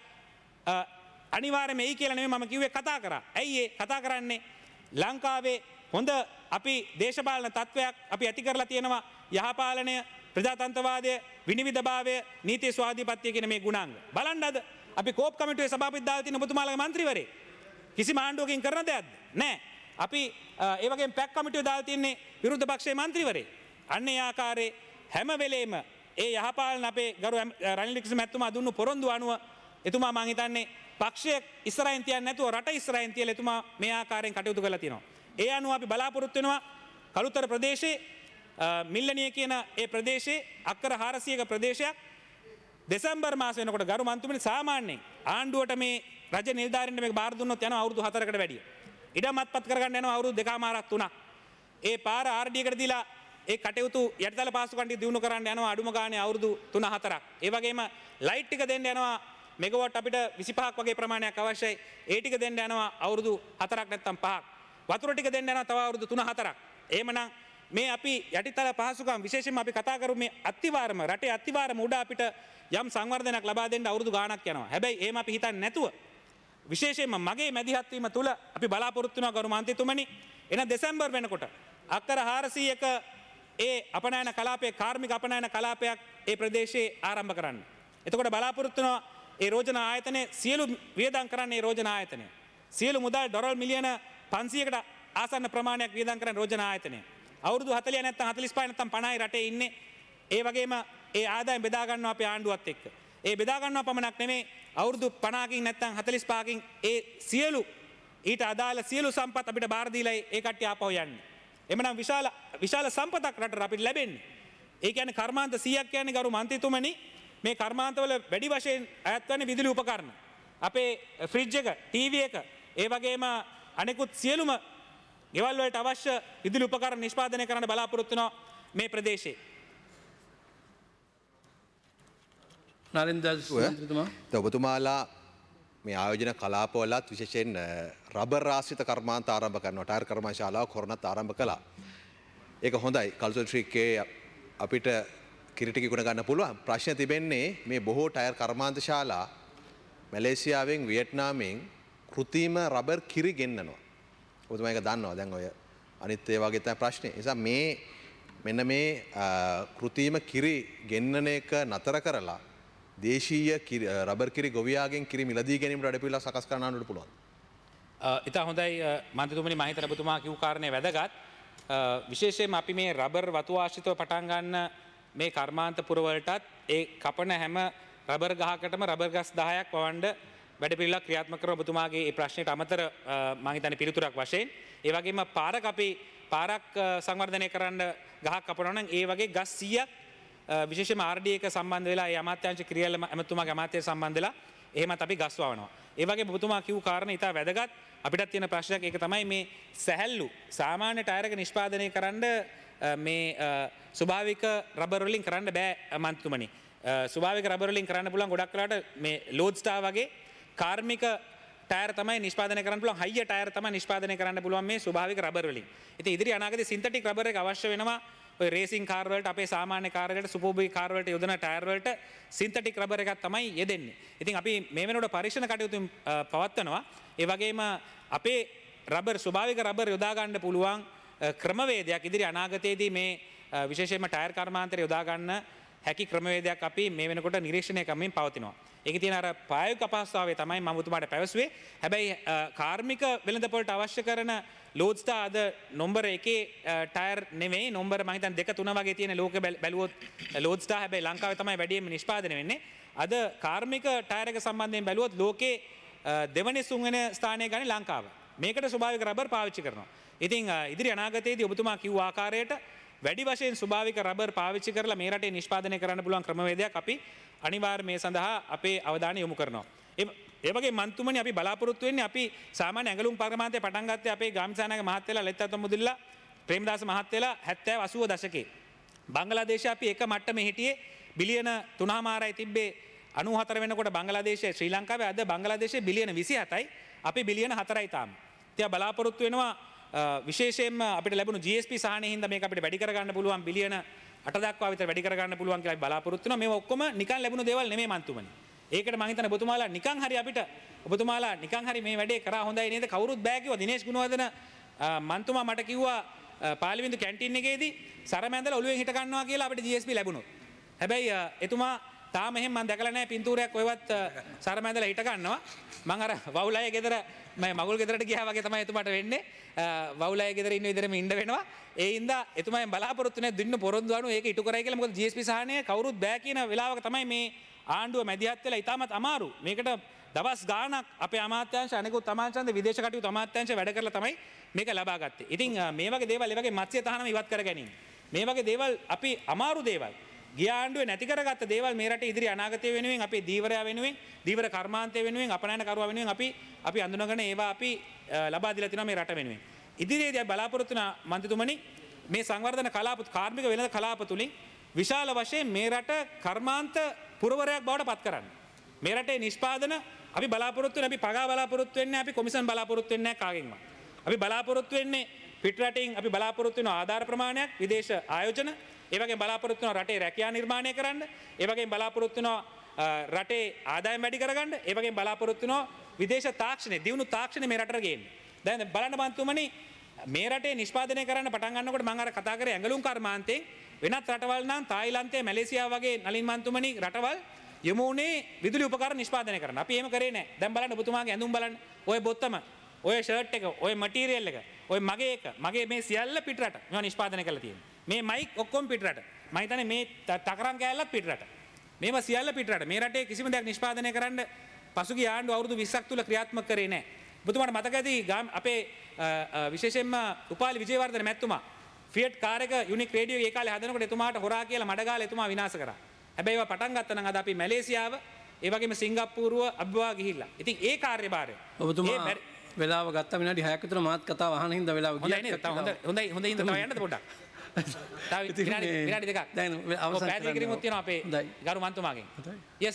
අනිවාර්යයෙන්ම එයි කියලා නෙමෙයි මම කිව්වේ කතා කරා. ඇයි ඒ කතා කරන්නේ? ලංකාවේ හොඳ අපි දේශපාලන තත්වයක් අපි ඇති කරලා තියෙනවා. යහපාලනය, ප්‍රජාතන්ත්‍රවාදය, විනිවිදභාවය, නීති ස්වාධීනපත්‍ය කියන මේ ගුණාංග. බලන්න අද අපි කෝප් කමිටුවේ සභාපති දාලා තියෙන ඔබතුමාලගේ മന്ത്രിවරේ කිසිම ආණ්ඩුවකින් කරන දෙයක්ද? නැහැ. අපි ඒ වගේම පැක් කමිටුවේ දාලා තියෙන්නේ විරුද්ධ පක්ෂයේ മന്ത്രിවරේ. අන්න ඒ ආකාරයේ හැම වෙලේම ඒ යහපාලන අපේ ගරු රනිල් වික්‍රමසිංහ මැතිතුමා දුන්නු පොරොන්දු අනුව එතුමා මං හිතන්නේ පක්ෂය ඉස්සරහින් තියන්නේ නැතුව රට ඉස්සරහින් තියලා එතුමා මේ ආකාරයෙන් කටයුතු කරලා තියෙනවා. ඒ අනුව අපි බලාපොරොත්තු වෙනවා කළුතර ප්‍රදේශයේ මිල්ලනිය කියන ඒ ප්‍රදේශයේ අක්කර 400ක ප්‍රදේශයක් දෙසැම්බර් මාස වෙනකොට ගරු මන්ත්‍රීතුමනි සාමාන්‍යයෙන් ආණ්ඩුවට මේ රජ නිලධාරීන්ට මේක බාර දුන්නොත් යනවා අවුරුදු 4කට වැඩිය. ඉඩම් අත්පත් කරගන්න යනවා අවුරුදු දෙකමාරක් තුනක්. ඒ පාර RD එකට දීලා ඒ කටයුතු යටිතල පාසුකම් ටික දිනු කරන්න යනවා අඩුම ගානේ අවුරුදු 3-4ක්. ඒ වගේම ලයිට් ටික දෙන්න යනවා මෙගාවොට් අපිට 25ක් වගේ ප්‍රමාණයක් අවශ්‍යයි. ඒ ටික දෙන්න යනවා අවුරුදු 4ක් නැත්නම් 5ක්. වතුර ටික දෙන්න යනවා තව අවුරුදු 3-4ක්. එහෙමනම් මේ අපි යටිතල පහසුකම් විශේෂයෙන්ම අපි කතා කරමු මේ අත්තිවාරම රටේ අත්තිවාරම උඩ අපිට යම් සංවර්ධනයක් ලබා දෙන්න අවුරුදු ගාණක් යනවා. හැබැයි එහෙම අපි හිතන්නේ නැතුව විශේෂයෙන්ම මගේ මැදිහත් වීම තුල අපි බලාපොරොත්තු වෙනවා ගරු මන්ත්‍රීතුමනි එන දෙසැම්බර් වෙනකොට අක්කර 400ක ඒ අපනයන කලාපයේ කාර්මික අපනයන කලාපයක් ඒ ප්‍රදේශයේ ආරම්භ කරන්න. එතකොට බලාපොරොත්තු වෙනවා ඒ රෝජන ආයතනයේ සියලු වියදම් කරන්නේ ඒ රෝජන ආයතනය. සියලු මුදල් ඩොලර් මිලියන 500කට ආසන්න ප්‍රමාණයක් වියදම් කරන රෝජන ආයතනය. අවුරුදු 40 නැත්නම් 45 නැත්නම් 50යි රටේ ඉන්නේ. ඒ වගේම ඒ ආදායම් බෙදා ගන්නවා අපේ ආණ්ඩුවත් එක්ක. ඒ බෙදා ගන්නවා පමණක් නෙමෙයි අවුරුදු 50කින් නැත්නම් 45කින් ඒ සියලු ඊට අදාළ සියලු සම්පත් අපිට බාර දීලා ඒ කට්ටිය ආපහු යන්නේ. එමනම් විශාල සම්පතක් රටට අපිට ලැබෙන්නේ. ඒ කියන්නේ කර්මාන්ත 100ක් කියන්නේ ගරු මන්ත්‍රීතුමනි මේ කර්මාන්තවල වැඩි වශයෙන් අයත් වන්නේ විදුලි උපකරණ. අපේ ෆ්‍රිජ් එක, ටීවී එක, ඒ වගේම අනෙකුත් සියලුම ගෙවල් වලට අවශ්‍ය විදුලි උපකරණ නිෂ්පාදනය කරන්න බලාපොරොත්තු වෙනවා මේ ප්‍රදේශයේ. ඔබතුමාලා මේ ආයෝජන කලාපවලත් විශේෂයෙන් රබර් ආශ්‍රිත කර්මාන්ත ආරම්භ කරනවා. ටයර් කර්මශාලාවක් හොරණත් ආරම්භ කළා. ඒක හොඳයි. කල්සල් ශ්‍රීකේ අපිට කිරිටි ගුණ ගන්න පුළුවන්. ප්‍රශ්න තිබෙන්නේ මේ බොහෝ ටයර් කර්මාන්ත ශාලා මැලේසියාවෙන් වියට්නාමෙන් කෘත්‍රිම රබර් කිරි ගෙන්නනවා. ඔබතුමා ඒක දන්නවා. දැන් ඔය අනිත් ඒ වගේ තමයි ප්‍රශ්නේ. ඒ නිසා මෙන්න මේ කෘත්‍රිම කිරි ගෙන්නන එක නතර කරලා දේශීය රබර් කිරි ගොවියාගෙන් කිරි මිලදී ගැනීමට වැඩපිළිවෙලක් සකස් කරන්නට පුළුවන්. ඉතා හොඳයි මන්ත්‍රීතුමනි මම හිතන ඔබතුමා කිව් කාරණේ වැදගත්. විශේෂයෙන්ම අපි මේ රබර් වතු ආශ්‍රිතව පටන් ගන්න මේ කර්මාන්ත පුරවලටත් ඒ කපන හැම රබර් ගහකටම රබර් ගස් 10ක් වවන්න වැඩපිළිවෙලක් ක්‍රියාත්මක කරන ඔබතුමාගේ මේ ප්‍රශ්නෙට අමතර මම හිතන්නේ පිළිතුරක් වශයෙන් ඒ වගේම පාරක් සංවර්ධනය කරන්න ගහක් කපනවා නම් ඒ වගේ ගස් 100ක් විශේෂයෙන්ම RD එක සම්බන්ධ වෙලා ඒ අමාත්‍යාංශ ක්‍රියාල ඇමතුමාගේ අමාත්‍ය සම්බන්ධ වෙලා එහෙමත් අපි ගස් වවනවා. ඒ වගේ ඔබතුමා කිව් කාරණේ ඉතා වැදගත්. අපිටත් තියෙන ප්‍රශ්නයක් ඒක තමයි මේ සැහැල්ලු සාමාන්‍ය ටයර් එක නිෂ්පාදනය කරන්න මේ ස්වභාවික රබර් වලින් කරන්න බෑ මන්ත්‍රීතුමනි. ස්වභාවික රබර් වලින් කරන්න පුළුවන් ගොඩක් වෙලාට මේ ලෝඩ් ස්ටාර් වගේ කාර්මික ටයර් තමයි නිෂ්පාදනය කරන්න පුළුවන් හයිය ටයර් තමයි නිෂ්පාදනය කරන්න පුළුවන් මේ ස්වභාවික රබර් වලින්. ඉතින් ඉදිරි අනාගතයේ සින්තටික් රබර් එක අවශ්‍ය වෙනවා. ඔය රේසින් කාර් වලට අපේ සාමාන්‍ය කාර් වලට සුපර්බී කාර් වලට යොදන ටයර් වලට සින්තටික් රබර් එකක් තමයි යෙදෙන්නේ. ඉතින් අපි මේ වෙනකොට පරීක්ෂණ කටයුතු පවත්වනවා. ඒ වගේම අපේ රබර් ස්වභාවික රබර් යොදා ගන්න පුළුවන් ක්‍රමවේදයක් ඉදිරි අනාගතයේදී මේ විශේෂයෙන්ම ටයර් කර්මාන්තය යොදා ගන්න හැකි ක්‍රමවේදයක් අපි මේ වෙනකොට නිරීක්ෂණය කරමින් පවතිනවා. ඒකේ තියෙන අර ප්‍රායෝගික අපහසුතාවය තමයි මම ඔබතුමාට පැවසුවේ. හැබැයි කාර්මික වෙළඳපොළට අවශ්‍ය කරන ලෝඩ් ස්ටාර් අද නම්බර 1 ටයර් නෙමෙයි නම්බර මම හිතන්නේ 2 3 වගේ තියෙන ලෝකෙ බැලුවොත් ලෝඩ් ස්ටාර් හැබැයි ලංකාවේ තමයි වැඩියෙන්ම නිෂ්පාදනය වෙන්නේ. අද කාර්මික ටයර් එක සම්බන්ධයෙන් බැලුවොත් ලෝකේ දෙවනි තුන්වෙනි ස්ථානය ගන්නේ ලංකාව. මේකට ස්වභාවික රබර් පාවිච්චි කරනවා. ඉතින් ඉදිරි අනාගතයේදී ඔබතුමා කිව්ව ආකාරයට වැඩි වශයෙන් ස්වභාවික රබර් පාවිච්චි කරලා මේ රටේ නිෂ්පාදනය කරන්න පුළුවන් ක්‍රමවේදයක් අපි අනිවාර්යයෙන් මේ සඳහා අපේ අවධානය යොමු කරනවා. ඒ වගේ මන්තුමනි අපි බලාපොරොත්තු වෙන්නේ අපි සාමාන්‍ය ඇඟලුම් කර්මාන්තය පටන් ගත්තේ අපේ ගාමිසානාගේ මහත්තයලා ලෙත්තත් මුදිල්ලා ප්‍රේමදාස මහත්තයලා 70 80 දශකේ. බංගලාදේශයේ අපි එක මට්ටමේ හිටියේ බිලියන 3.5යි තිබ්බේ 94 වෙනකොට බංගලාදේශයේ ශ්‍රී ලංකාවේ අද බංගලාදේශයේ බිලියන 27යි අපි බිලියන 4යි තාම. ඉතින් බලාපොරොත්තු වෙනවා විශේෂයෙන්ම අපිට ලැබුණු GSP සහනයෙන් හින්දා මේක අපිට වැඩි කරගන්න පුළුවන් බිලියන 8 දක්වා විතර වැඩි කරගන්න පුළුවන් කියලා අපි බලාපොරොත්තු වෙනවා. මේවා ඔක්කොම නිකන් ලැබුණු දේවල් නෙමෙයි මන්තුමනි. ඒකට මම හිතන්නේ ඔබතුමාලා නිකන් හරි අපිට ඔබතුමාලා නිකන් හරි මේ වැඩේ කරා හොඳයි නේද කවුරුත් බෑ කිව්වා. දිනේෂ් ගුණවර්ධන මන්තුමා මට කිව්වා පාර්ලිමේන්තු කැන්ටින් එකේදී සරමැඳලා ඔළුවෙන් හිට ගන්නවා කියලා අපිට GSP ලැබුණොත්. හැබැයි එතුමා තාම එහෙම මම දැකලා නැහැ පින්තූරයක් ඔයවත් සරමැඳලා හිට ගන්නවා. මම අර වවුලය ගෙදර මම මගුල් ගෙදරට ගියා වගේ තමයි එතුමාට වෙන්නේ. වවුලය ගෙදර ඉන්න විදිහටම ඉන්න වෙනවා. ඒ හින්දා එතුමාෙන් බලාපොරොත්තු නැහැ දින්න පොරොන්දු අනු ඒක ඉටු කරයි කියලා. මොකද GSP සහනය කවුරුත් බෑ කියන වෙලාවක තමයි මේ ආණ්ඩුව මැදිහත් වෙලා ඉතාමත් අමාරු. මේකට දවස් ගාණක් අපේ අමාත්‍යාංශ අනෙකුත් අමාත්‍යාංශ විදේශ කටයුතු අමාත්‍යාංශ වැඩ කරලා තමයි මේක ලබා ගත්තේ. ඉතින් මේ වගේ දේවල් ඒ වගේ මත්ස්‍ය තහනම ඉවත් කර ගැනීම. මේ වගේ දේවල් අපි අමාරු දේවල් ගිය ආණ්ඩුවේ නැති කරගත්ත දේවල් මේ රටේ ඉදිරි අනාගතය වෙනුවෙන් අපේ දීවරයා වෙනුවෙන් දීවර කර්මාන්තය වෙනුවෙන් අපනයන කරුවා වෙනුවෙන් අපි අඳුනගෙන ඒවා අපි ලබා දීලා තිනවා මේ රට වෙනුවෙන්. ඉදිරියේදී බලාපොරොත්තු වෙන මන්ත්‍රීතුමනි මේ සංවර්ධන කලාප කාර්මික වෙළඳ කලාප තුලින් විශාල වශයෙන් මේ රට කර්මාන්ත පුරවරයක් බවට පත් කරන්න. මේ රටේ නිෂ්පාදන අපි බලාපොරොත්තු වෙන්නේ අපි පගා බලාපොරොත්තු වෙන්නේ අපි කොමිෂන් බලාපොරොත්තු වෙන්නේ නැහැ කාගෙන්වත්. අපි බලාපොරොත්තු වෙන්නේ පිට රටින් අපි බලාපොරොත්තු වෙන ආධාර ප්‍රමාණයක් විදේශ ආයෝජන ඒ වගේම බලාපොරොත්තු වෙන රටේ රැකියා නිර්මාණය කරන්න ඒ වගේම බලාපොරොත්තු වෙන රටේ ආදායම් වැඩි කරගන්න ඒ වගේම බලාපොරොත්තු වෙන විදේශ තාක්ෂණය දියුණු තාක්ෂණය මේ රටට ගේන්න. දැන් බලන්න මන්තුමනි මේ රටේ නිෂ්පාදනය කරන්න පටන් ගන්නකොට මම අර කතා කරේ ඇඟලුම් කර්මාන්තයෙන් වෙනත් රටවල් නම් තායිලන්තය මැලේසියාව වගේ නලින් මන්තුමනි රටවල් යමු උනේ විදුලි උපකරණ නිෂ්පාදනය කරන්න. අපි එහෙම කරේ නැහැ. දැන් බලන්න ඔබතුමාගේ ඇඳුම් බලන්න. ඔය බොත්තම ඔය ෂර්ට් එක ඔය මටීරියල් එක ඔය මගේ මේ සියල්ල පිට රට මේවා නිෂ්පාදනය කරලා තියෙනවා. මේ මයික් ඔක්කොම පිට රට. මම හිතන්නේ මේ තකරම් කෑල්ලත් පිට රට. මේවා සියල්ල පිට රට. මේ රටේ කිසිම දෙයක් නිෂ්පාදනය කරන්න පසුගිය ආණ්ඩුව අවුරුදු 20ක් තුල ක්‍රියාත්මක කරේ නැහැ. ඔබතුමාට මතක ඇති අපේ විශේෂයෙන්ම උපාලි විජේවර්ධන මැතිතුමා ෆියට් කාර් එක යුනික් රේඩියෝ ඒ කාලේ හදනකොට එතුමාට හොරා කියලා මඩ ගාලා එතුමා විනාශ කරා. හැබැයි ඒවා පටන් ගත්තා නම් අද අපි මැලේසියාව ඒ වගේම සිංගප්පූරුව අභිභවා ගිහිල්ලා. ඉතින් ඒ කාර්යභාරය ඔබතුමා වෙලාව ගත්ත විනාඩි 6ක් විතර මාත් කතාව අහන හින්දා වෙලාව ගියා. හොඳයි ඉඳ තව යන්නද පොඩ්ඩක්. තව විනාඩි දෙකක්. දැන් අවසන් පැහැදිලි කිරීමක් තියෙනවා අපේ ගරු මන්තුමාගෙන්. yes.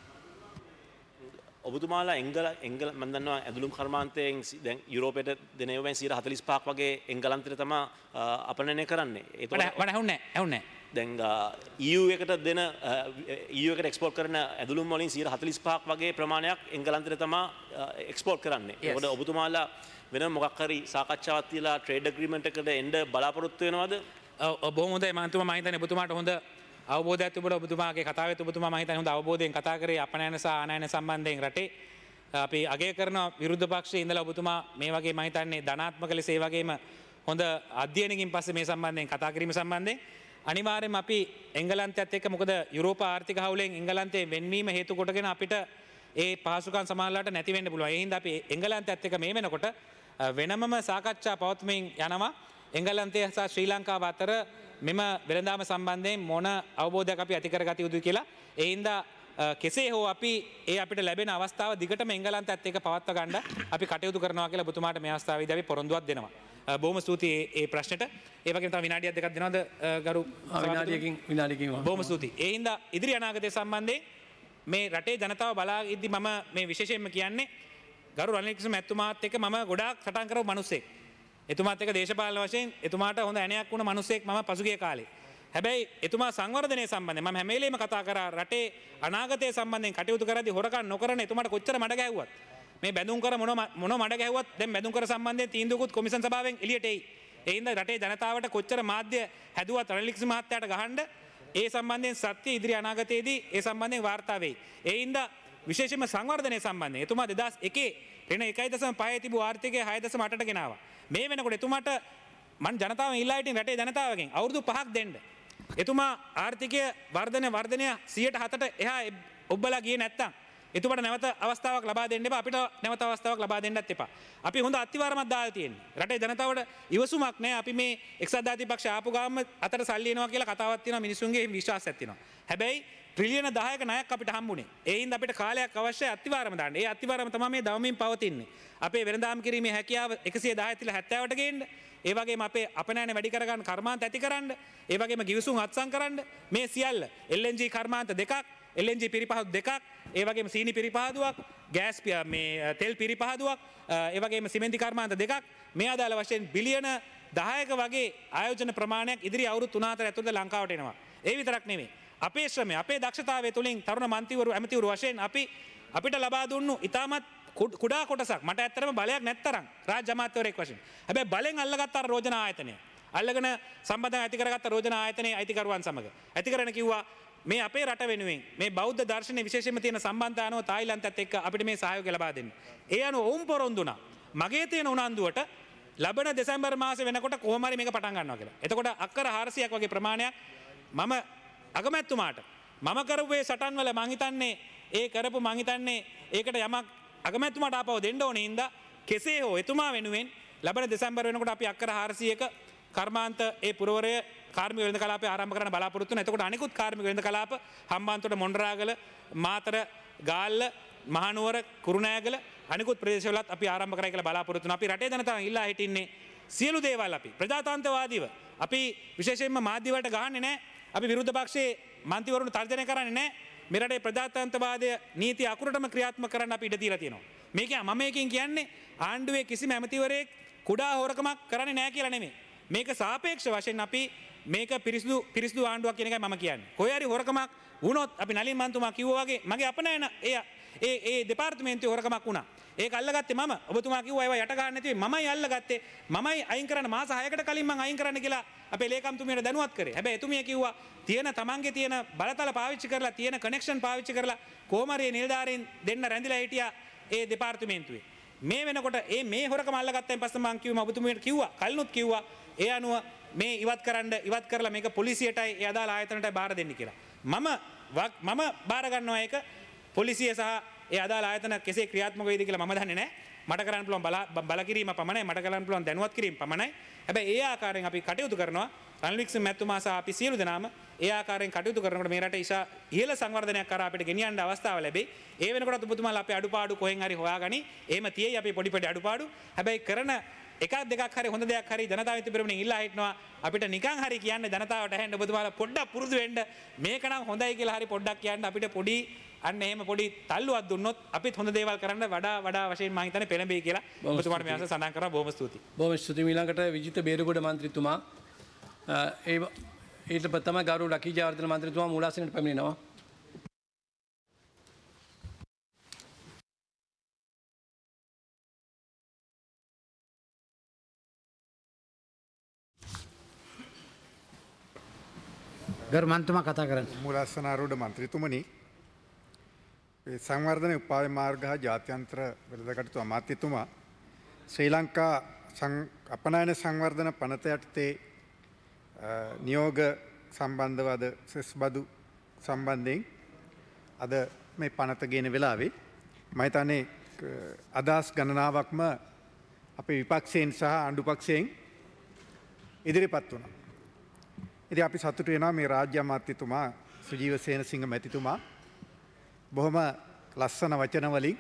ඔබතුමාලා එංගල මම දන්නවා ඇදුළුම් කර්මාන්තයෙන් දැන් යුරෝපයට දෙන ඒවායින් 45ක් වගේ එංගලන්තයට තමයි අපනයනය කරන්නේ. ඒකට වඩා ඇහුන්නේ දැන් EU එකට දෙන EU එකට එක්ස්පෝර්ට් කරන ඇදුළුම් වලින් 45ක් වගේ ප්‍රමාණයක් එංගලන්තයට තමයි එක්ස්පෝර්ට් කරන්නේ. ඒකට ඔබතුමාලා වෙන මොකක් හරි සාකච්ඡාවක් තියලා ට්‍රේඩ් ඇග්‍රීමන්ට් එකකට එන්න බලාපොරොත්තු වෙනවද? බොහොම හොඳයි මන්තුමා මම හිතන්නේ ඔබතුමාට හොඳ අවබෝධයක් තිබුණා ඔබතුමාගේ කතාවෙත් ඔබතුමා මම හිතන්නේ හොඳ අවබෝධයෙන් කතා කරේ අපනයන සහ ආනයන සම්බන්ධයෙන් රටේ අපි අගය කරන විරුද්ධ පක්ෂයේ ඉඳලා ඔබතුමා මේ වගේ මම හිතන්නේ ධනාත්මක ලෙස ඒ වගේම හොඳ අධ්‍යයනකින් පස්සේ මේ සම්බන්ධයෙන් කතා කිරීම සම්බන්ධයෙන් අනිවාර්යයෙන්ම අපි එංගලන්තයත් එක්ක මොකද යුරෝපා ආර්ථික හවුලෙන් එංගලන්තයේ වෙන්වීම හේතු කොටගෙන අපිට ඒ පහසුකම් සමාජලාට නැති වෙන්න පුළුවන්. ඒ හින්දා අපි එංගලන්තයත් එක්ක මේ වෙනකොට වෙනමම සාකච්ඡා පවත්වමින් යනවා එංගලන්තය සහ ශ්‍රී ලංකාව අතර මෙම වෙළඳාම සම්බන්ධයෙන් මොන අවබෝධයක් අපි ඇති කරගත යුතුයි කියලා. ඒ හින්දා කෙසේ හෝ අපි අපිට ලැබෙන අවස්ථාව දිගටම එංගලන්තයත් එක්ක පවත්වා ගන්න අපි කටයුතු කරනවා කියලා ඔබතුමාට මේ අවස්ථාවේදී අපි පොරොන්දුවක් දෙනවා. බොහොම ස්තුතියි ඒ ප්‍රශ්නෙට. ඒ වගේම තව විනාඩියක් දෙකක් දෙනවද ගරු විනාඩියකින් බොහොම ස්තුතියි. ඒ හින්දා ඉදිරි අනාගතය සම්බන්ධයෙන් මේ රටේ ජනතාව බලා ඉද්දි මම මේ විශේෂයෙන්ම කියන්නේ ගරු රනිල් වික්‍රම මැතිතුමාත් එක්ක මම ගොඩාක් සටන් කරපු මිනිස්සෙක්. එතුමාත් එක්ක දේශපාලන වශයෙන් එතුමාට හොඳ ඇණයක් වුණ මිනිස්සෙක් මම පසුගිය කාලේ. හැබැයි එතුමා සංවර්ධනය සම්බන්ධයෙන් මම හැම වෙලේම කතා කරා රටේ අනාගතය සම්බන්ධයෙන් කටයුතු කරද්දී හොරකම් නොකරන එතුමාට කොච්චර මඩ ගැහුවත් මේ බැඳුම් කර මොන මඩ ගැහුවත් දැන් බැඳුම් කර සම්බන්ධයෙන් තීන්දුවකුත් කොමිෂන් සභාවෙන් එළියට එයි. ඒ හින්දා රටේ ජනතාවට කොච්චර මාධ්‍ය හැදුවත් රනිල් වික්‍රම මහත්තයාට ගහන්න ඒ සම්බන්ධයෙන් සත්‍ය ඉදිරි අනාගතයේදී ඒ සම්බන්ධයෙන් වාර්තා වෙයි. ඒ හින්දා විශේෂයෙන්ම සංවර්ධනය සම්බන්ධයෙන් එතුමා 2001 ඍණ 1.5 තිබූ ආර්ථිකය 6.8ට ගෙනාවා. මේ වෙනකොට එතුමාට මන් ජනතාව ඉල්ලා හිටින් රටේ ජනතාවගෙන් අවුරුදු 5ක් දෙන්න. එතුමා ආර්ථිකය වර්ධනය 107ට එහා ඔබලා ගියේ නැත්තම් එතුමාට නැවත අවස්ථාවක් ලබා දෙන්න එපා. අපිට නැවත අවස්ථාවක් ලබා දෙන්නත් එපා. අපි හොඳ අත්විවරමක් දාලා තියෙන්නේ. රටේ ජනතාවට ඉවසුමක් නැහැ. අපි මේ එක්සත් ජාතික පක්ෂ ආපු ගාම අතට සල්ලි එනවා කියලා කතාවක් තියෙනවා. මිනිස්සුන්ගේ විශ්වාසයක් තියෙනවා. හැබැයි ට්‍රිලියන 10ක ණයක් අපිට හම්බුනේ. ඒ හින්දා අපිට කාලයක් අවශ්‍යයි අත්විවරම දාන්න. ඒ අත්විවරම තමයි මේ දවමින් පවතින්නේ. අපේ වෙළඳාම් කිරීමේ හැකියාව 110 තියලා 70ට ගේන්න. ඒ වගේම අපේ අපනයන වැඩි කරගන්න කර්මාන්ත ඇති කරන්න. ඒ වගේම ගිවිසුම් අත්සන් කරන්න. මේ සියල්ල LNG කර්මාන්ත දෙකක්, LNG පිරිපහදු දෙකක්, ඒ වගේම සීනි පිරිපහදුවක්, ගෑස් මේ තෙල් පිරිපහදුවක්, ඒ වගේම සිමෙන්ති කර්මාන්ත දෙකක් මේ අදාළ වශයෙන් බිලියන 10ක වගේ ආයෝජන ප්‍රමාණයක් ඉදිරි අවුරුදු 3-4 ඇතුළත ලංකාවට එනවා. ඒ විතරක් නෙමෙයි. අපේ ශ්‍රමය අපේ දක්ෂතාවය තුළින් තරුණ මන්ත්‍රීවරු ඇමතිවරු වශයෙන් අපිට ලබා දුන්නු ඉතාමත් කුඩා කොටසක් මට ඇත්තටම බලයක් නැත්තරම් රාජ්‍ය අමාත්‍යවරයෙක් වශයෙන්. හැබැයි බලෙන් අල්ලගත්ත අර රෝජන ආයතනය. අල්ලගෙන සම්බන්ධ ඇති කරගත්ත රෝජන ආයතනයේ අයිතිකරුවන් සමග. ඇති කරගෙන කිව්වා මේ අපේ රට වෙනුවෙන් මේ බෞද්ධ දර්ශනයේ විශේෂයෙන්ම තියෙන සම්බන්ධතාව අනුව තායිලන්තයත් එක්ක අපිට මේ සහයෝගය ලබා දෙන්න. ඒ අනුව ඔවුන් පොරොන්දු වුණා. මගේ තියෙන උනන්දුවට ලබන දෙසැම්බර් මාසේ වෙනකොට කොහොම හරි මේක පටන් ගන්නවා කියලා. එතකොට අක්කර 400ක් වගේ ප්‍රමාණයක් මම අගමැතිතුමාට මම කරපු ඒ සටන් වල මං හිතන්නේ ඒ කරපු මං හිතන්නේ ඒකට යමක් අගමැතිතුමාට ආපහු දෙන්න ඕනේ හින්දා කෙසේ හෝ එතුමා වෙනුවෙන් ලබන දෙසැම්බර් වෙනකොට අපි අක්කර 400ක කර්මාන්ත ඒ පුරවරය කාර්මික වෙළඳ කලාපය ආරම්භ කරන්න බලාපොරොත්තු වෙනවා. එතකොට අනිකුත් කාර්මික වෙළඳ කලාප හම්බන්තොට මොණරාගල මාතර ගාල්ල මහනුවර කුරුණෑගල අනිකුත් ප්‍රදේශවලත් අපි ආරම්භ කරයි කියලා බලාපොරොත්තු වෙනවා. අපි රටේ ජනතාව ඉල්ලා හිටින්නේ සියලු දේවල් අපි ප්‍රජාතන්ත්‍රවාදීව අපි විශේෂයෙන්ම මාධ්‍ය වලට ගහන්නේ නැහැ. අපි විරුද්ධ පක්ෂයේ මන්ත්‍රීවරුන් තර්ජනය කරන්නේ නැහැ. මේ රටේ ප්‍රජාතන්ත්‍රවාදය නීති අකුරටම ක්‍රියාත්මක කරන්න අපි ඉඩ දීලා තියෙනවා. මේක මම මේකෙන් කියන්නේ ආණ්ඩුවේ කිසිම ඇමතිවරයෙක් කුඩා හොරකමක් කරන්නේ නැහැ කියලා නෙමෙයි. මේක සාපේක්ෂ වශයෙන් අපි මේක පිරිසිදු ආණ්ඩුවක් කියන එකයි මම කියන්නේ. කොහේ හරි හොරකමක් වුණොත් අපි නලින් මන්තුමා කිව්වා වගේ මගේ අපනයන ඒ දෙපාර්තමේන්තුවේ හොරකමක් වුණා. ඒක අල්ලගත්තේ මම. ඔබතුමා කිව්වා ඒවා යට ගන්න නැති මමයි අල්ලගත්තේ. මමයි අයින් කරන්න මාස 6කට කලින් මම අයින් කරන්න කියලා අපේ ලේකම්තුමියට දැනුවත් කරේ. හැබැයි එතුමිය කිව්වා තියෙන තමන්ගේ තියෙන බලතල පාවිච්චි කරලා තියෙන කනෙක්ෂන් පාවිච්චි කරලා කොහමරි නිලධාරීන් දෙන්න රැඳිලා හිටියා ඒ දෙපාර්තමේන්තුවේ. මේ වෙනකොට මේ හොරකම අල්ලගත්තෙන් පස්සේ මම කිව්වා ඔබතුමියට කිව්වා කලිනුත් කිව්වා ඒ අනුව මේ ඉවත් කරලා මේක පොලිසියටයි ඒ අදාළ ආයතනටයි බාර දෙන්න කියලා. මම බාර ගන්නවා ඒක පොලිසිය සහ ඒ අදාළ ආයතන කෙසේ ක්‍රියාත්මක වෙයිද කියලා මම දන්නේ නැහැ. මට කරන්න පුළුවන් බලකිරීම පමණයි. මට කරන්න පුළුවන් දැනුවත් කිරීම පමණයි. හැබැයි ඒ ආකාරයෙන් අපි කටයුතු කරනවා. රනිල් වික්‍රම මැතිතුමා සහ අපි සියලු දෙනාම ඒ ආකාරයෙන් කටයුතු කරනකොට මේ රටේ ඉහළ සංවර්ධනයක් කරා අපිට ගෙනියන්න අවස්ථාව ලැබෙයි. ඒ වෙනකොට ඔබතුමාලා අපේ අඩුපාඩු කොහෙන් හරි හොයාගනි. එහෙම තියෙයි අපේ පොඩි අඩුපාඩු. හැබැයි කරන එකක් දෙකක් හරි හොඳ දෙයක් හරි ජනතාව විත් පෙරමුණෙන් ඉල්ලා හිටනවා අපිට නිකන් හරි කියන්න ජනතාවට ඇහෙන්න ඔබතුමාලා පොඩ්ඩක් පුරුදු වෙන්න මේක නම් හොඳයි කියලා හරි පොඩ්ඩක් කියන්න අපිට පොඩි අන්න එහෙම පොඩි තල්ලුවක් දුන්නොත් අපිත් හොඳ දේවල් කරන්න වඩා වශයෙන් මම හිතන්නේ පෙළඹෙයි කියලා ඔබතුමාට මේ අස සඳහන් කරා. බොහොම ස්තුතියි. බොහොම ස්තුතියි. ඊළඟට විජිත බේරුගොඩ මන්ත්‍රීතුමා ඊට ප්‍රථම ගෞරව ලකී ජයවර්ධන මන්ත්‍රීතුමා මූලාසනයට පැමිණෙනවා. ගරු මන්ත්‍රීතුමා කතා කරන්න. මූලාසනාරූඪ මන්ත්‍රීතුමනි, සංවර්ධන උපාය මාර්ග හා ජාත්‍යන්තර වෙළඳ කටයුතු අමාත්‍යතුමා ශ්‍රී ලංකා අපනයන සංවර්ධන පනත යටතේ නියෝග සම්බන්ධව අද සෙස් බදු සම්බන්ධයෙන් අද මේ පනත ගේන වෙලාවේ මම හිතන්නේ අදහස් ගණනාවක්ම අපේ විපක්ෂයෙන් සහ ආණ්ඩු පක්ෂයෙන් ඉදිරිපත් වුණා. ඉතින් අපි සතුටු වෙනවා මේ රාජ්‍ය අමාත්‍යතුමා සුජීව සේනසිංහ මැතිතුමා බොහොම ලස්සන වචන වලින්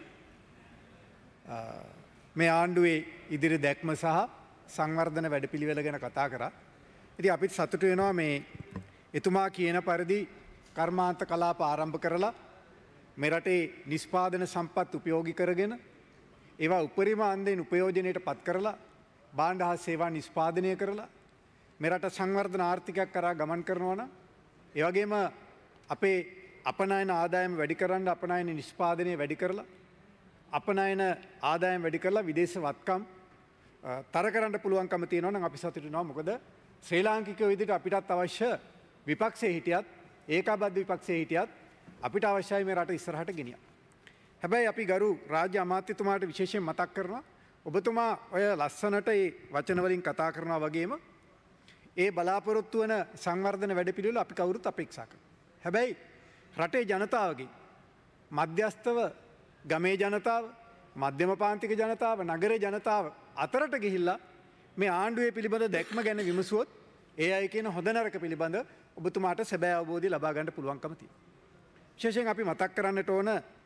මේ ආණ්ඩුවේ ඉදිරි දැක්ම සහ සංවර්ධන වැඩපිළිවෙල ගැන කතා කරා. ඉතින් අපිත් සතුටු වෙනවා මේ එතුමා කියන පරිදි කර්මාන්ත කලාප ආරම්භ කරලා මේ රටේ නිෂ්පාදන සම්පත් උපයෝගී කරගෙන ඒවා උපරිම අන්දයෙන් උපයෝජනයට පත් කරලා භාණ්ඩ හා සේවා නිෂ්පාදනය කරලා මේ රට සංවර්ධන ආර්ථිකයක් කරා ගමන් කරනවා නම් ඒ වගේම අපේ අපනයන ආදායම වැඩි කරන්න අපනයන නිෂ්පාදනය වැඩි කරලා අපනයන ආදායම වැඩි කරලා විදේශ වත්කම් තර කරන්න පුළුවන්කම තියෙනවා නම් අපි සතුටු වෙනවා. මොකද ශ්‍රී ලාංකිකයෝ විදිහට අපිටත් අවශ්‍ය විපක්ෂයේ හිටියත් ඒකාබද්ධ විපක්ෂයේ හිටියත් අපිට අවශ්‍යයි මේ රට ඉස්සරහට ගෙනියන්න. හැබැයි අපි ගරු රාජ්‍ය අමාත්‍යතුමාට විශේෂයෙන් මතක් කරනවා ඔබතුමා ඔය ලස්සනට මේ වචන වලින් කතා කරනවා වගේම ඒ බලාපොරොත්තු වන සංවර්ධන වැඩපිළිවෙල අපි කවුරුත් අපේක්ෂා කරනවා. හැබැයි රටේ ජනතාවගේ මධ්‍යස්ථව ගමේ ජනතාව මධ්‍යම පාන්තික ජනතාව නගරේ ජනතාව අතරට ගිහිල්ලා මේ ආණ්ඩුවේ පිළිබඳ දැක්ම ගැන විමසුවොත් ඒ අය කියන හොඳ නරක පිළිබඳ ඔබතුමාට සැබෑ අවබෝධය ලබා ගන්න පුළුවන්කම තියෙනවා. විශේෂයෙන් අපි මතක් කරන්නට ඕන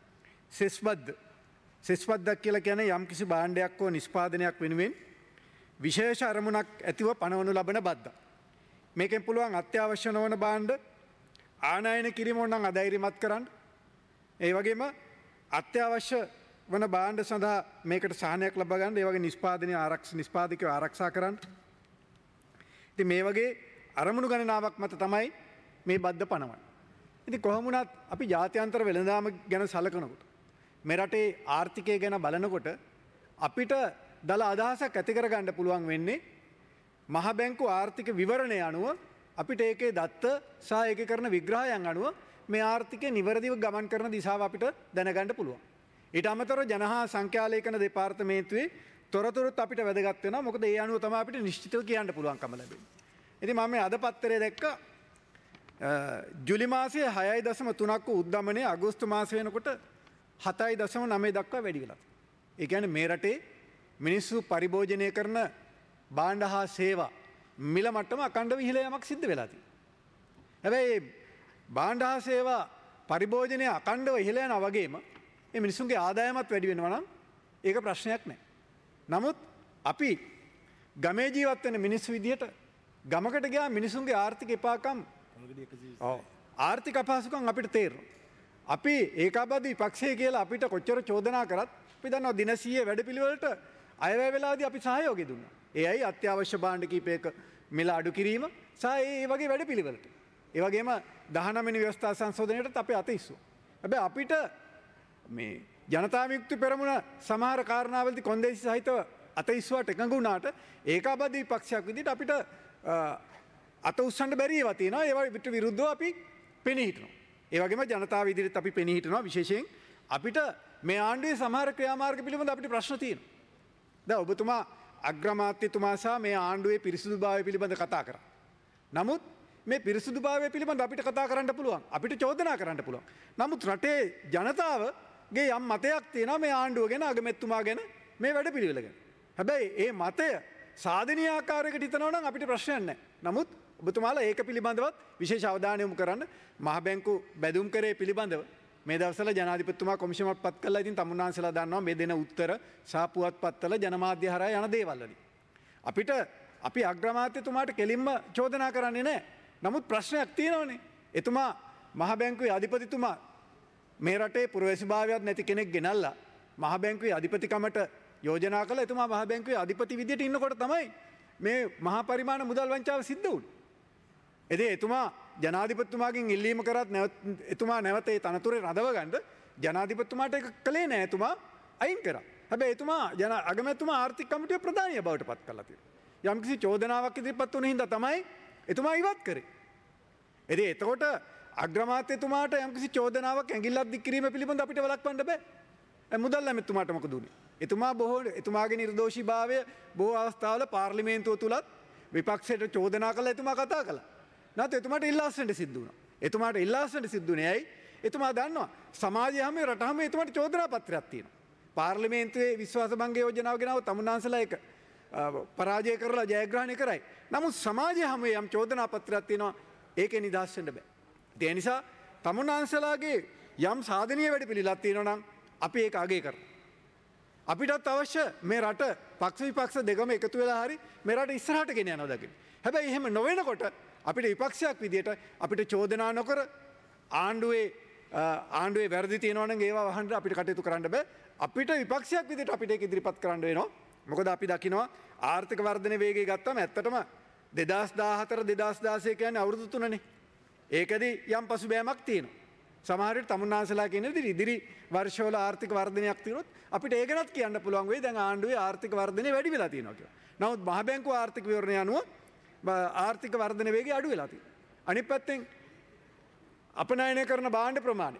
සෙස්බද්දක් කියලා කියන්නේ යම්කිසි භාණ්ඩයක් හෝ නිෂ්පාදනයක් වෙනුවෙන් විශේෂ අරමුණක් ඇතිව පනවනු ලබන බද්දක්. මේකෙන් පුළුවන් අත්‍යවශ්‍ය නොවන භාණ්ඩ ආනයන කිරීම ඕන නම් අධෛර්යමත් කරන්න. ඒ වගේම අත්‍යවශ්‍ය වන භාණ්ඩ සඳහා මේකට සහනයක් ලබා ගන්න. ඒ වගේ නිෂ්පාදකයෝ ආරක්ෂා කරන්න. ඉතින් මේ වගේ අරමුණු ගණනාවක් මත තමයි මේ බද්ද පනවන්නේ. ඉතින් කොහොම වුණත් අපි ජාත්‍යන්තර වෙළඳාම ගැන සලකනකොට මේ රටේ ආර්ථිකය ගැන බලනකොට අපිට දල අදහසක් ඇති කරගන්න පුළුවන් වෙන්නේ මහ බැංකු ආර්ථික විවරණය අනුව අපිට ඒකේ දත්ත සහ ඒකේ කරන විග්‍රහයන් අනුව මේ ආර්ථිකය නිවැරදිව ගමන් කරන දිශාව අපිට දැනගන්න පුළුවන්. ඊට අමතරව ජන හා සංඛ්‍යාලේඛන දෙපාර්තමේන්තුවේ තොරතුරුත් අපිට වැදගත් වෙනවා. මොකද ඒ අනුව තමයි අපිට නිශ්චිතව කියන්න පුළුවන්කම ලැබෙන්නේ. ඉතින් මම මේ අද පත්තරේ දැක්ක ජූලි මාසයේ 6.3ක උද්දමනය අගෝස්තු මාසය වෙනකොට 7.9 දක්වා වැඩි වෙලා. ඒ කියන්නේ මේ රටේ මිනිස්සු පරිභෝජනය කරන භාණ්ඩ හා සේවා මිල මට්ටම අඛණ්ඩව ඉහළ යමක් සිද්ධ වෙලා තියෙනවා. හැබැයි භාණ්ඩ හා සේවා පරිභෝජනය අඛණ්ඩව ඉහළ යනවා වගේම මේ මිනිසුන්ගේ ආදායමත් වැඩි වෙනවා නම් ඒක ප්‍රශ්නයක් නෑ. නමුත් අපි ගමේ ජීවත් වෙන මිනිස්සු විදිහට ගමකට ගියා මිනිසුන්ගේ ආර්ථික එපාකම් ආර්ථික අපහසුකම් අපිට තේරෙනවා. අපි ඒකාබද්ධ විපක්ෂය කියලා අපිට කොච්චර චෝදනා කරත් අපි දන්නවා දින 100 වැඩපිළිවෙලට අයවැය වෙලාවදී අපි සහයෝගය දුන්නා. ඒ අය අත්‍යවශ්‍ය භාණ්ඩ කීපයක මිල අඩු කිරීම සහ ඒ වගේ වැඩපිළිවෙලට. ඒ වගේම 19 වෙනි ව්‍යවස්ථා සංශෝධනයටත් අපි අත ඉස්සුවා. හැබැයි අපිට මේ ජනතා විමුක්ති පෙරමුණ සමහර කාරණාවලදී කොන්දේසි සහිතව අත ඉස්සුවට එකඟ වුණාට ඒකාබද්ධ විපක්ෂයක් විදිහට අපිට අත උස්සන්න බැරි ඒවා තියෙනවා. ඒවට විරුද්ධව අපි පෙනී හිටිනවා. ඒ වගේම ජනතාව ඉදිරියට අපි පෙනී හිටිනවා. විශේෂයෙන් අපිට මේ ආණ්ඩුවේ සමහර ක්‍රියාමාර්ග පිළිබඳ අපිට ප්‍රශ්න තියෙනවා. දැන් ඔබතුමා අග්‍රාමාත්‍යතුමා සහ මේ ආණ්ඩුවේ පිරිසුදුභාවය පිළිබඳ කතා කරා. නමුත් මේ පිරිසුදුභාවය පිළිබඳ අපිට කතා කරන්න පුළුවන්. අපිට චෝදනා කරන්න පුළුවන්. නමුත් රටේ ජනතාවගේ යම් මතයක් තියෙනවා මේ ආණ්ඩුව ගැන අගමැතිතුමා ගැන මේ වැඩපිළිවෙල ගැන. හැබැයි ඒ මතය සාධනීය ආකාරයකට හිතනවා නම් අපිට ප්‍රශ්නයක් නැහැ. නමුත් ඔබතුමාලා ඒක පිළිබඳවත් විශේෂ අවධානය යොමු කරන්න. මහ බැංකු බැදුම් කරේ පිළිබඳව මේ දවස්වල ජනාධිපතිතුමා කොමිෂමක් පත් කළා. ඉතින් තමුන්නාන්සලා දන්නවා මේ දෙන උත්තර සහ පුවත්පත්වල ජනමාධ්‍ය හරහා යන දේවල් වලින්. අපි අග්‍රාමාත්‍යතුමාට කෙලින්ම චෝදනා කරන්නේ නැහැ. නමුත් ප්‍රශ්නයක් තියෙනවනේ. එතුමා මහ බැංකුවේ අධිපතිතුමා මේ රටේ පුරවැසිභාවයක් නැති කෙනෙක් ගෙනල්ලා මහ බැංකුවේ අධිපතිකමට යෝජනා කළා. එතුමා මහ බැංකුවේ අධිපති විදියට ඉන්නකොට තමයි මේ මහා පරිමාණ මුදල් වංචාව සිද්ධ වුණේ. එදේ එතුමා ජනාධිපතිතුමාගෙන් ඉල්ලීම කරත් එතුමා නැවත ඒ තනතුරේ රඳව ගන්න ජනාධිපතිතුමාට ඒක කළේ නෑ. එතුමා අයින් කරා. හැබැයි එතුමා අගමැතිතුමා ආර්ථික කමිටුවේ ප්‍රධානිය බවට පත් කළා තියෙනවා. යම්කිසි චෝදනාවක් ඉදිරිපත් වුණ හින්දා තමයි එතුමා ඉවත් කරේ. එදේ එතකොට අග්‍රාමාත්‍යතුමාට යම්කිසි චෝදනාවක් ඇඟිල්ලක් දික් කිරීම පිළිබඳ අපිට වළක්වන්න බෑ. මුදල් ඇමතිතුමාට මොකද උනේ? එතුමාගේ නිර්දෝෂීභාවය බොහෝ අවස්ථාවල පාර්ලිමේන්තුව තුලත් විපක්ෂයට චෝදනා කළා. එතුමා කතා කළා. නැත්නම් එතුමාට ඉල්ලාස්සෙන්ට සිද්ධ වුණා. එතුමාට ඉල්ලාස්සෙන්ට සිද්ධ වුණේ ඇයි? එතුමා දන්නවා සමාජය හැම රට හැම එතුමාට චෝදනා පත්‍රයක් තියෙනවා. පාර්ලිමේන්තුවේ විශ්වාස භංග යෝජනාව ගෙනාව තමුන්නාන්සලා එක පරාජය කරලා ජයග්‍රහණය කරයි. නමුත් සමාජය හැම යම් චෝදනා පත්‍රයක් තියෙනවා. ඒකේ නිදහස් වෙන්න බෑ. ඒ නිසා තමුන්නාන්සලාගේ යම් සාධනීය වැඩ පිළිලක් තියෙනවා නම් අපි ඒක අගය කරනවා. අපිටත් අවශ්‍ය මේ රට පක්ෂ විපක්ෂ දෙකම එකතු වෙලා හරි මේ රට ඉස්සරහට ගෙන යනවා දකින්න. හැබැයි එහෙම නොවෙනකොට අපිට විපක්ෂයක් විදියට අපිට චෝදනා නොකර ආණ්ඩුවේ වැරදි තියෙනවා නම් ඒවා වහන්න අපිට කටයුතු කරන්න බෑ. අපිට විපක්ෂයක් විදියට අපිට ඒක ඉදිරිපත් කරන්න වෙනවා. මොකද අපි දකිනවා ආර්ථික වර්ධන වේගය ගත්තම ඇත්තටම 2014 2016 කියන්නේ අවුරුදු 3නේ. ඒකදී යම් පසුබෑමක් තියෙනවා. සමහර විට තමුන්නාන්සලා කියන විදිහට ඉදිරි වර්ෂවල ආර්ථික වර්ධනයක් තියෙනොත් අපිට ඒ ගැනත් කියන්න පුළුවන් වෙයි දැන් ආණ්ඩුවේ ආර්ථික වර්ධනය වැඩි වෙලා තියෙනවා කියලා. නමුත් මහ බැංකුව ආර්ථික විවරණය අනුව ආර්ථික වර්ධන වේගය අඩු වෙලා තියෙනවා. අනිත් පැත්තෙන් අපනයනය කරන භාණ්ඩ ප්‍රමාණය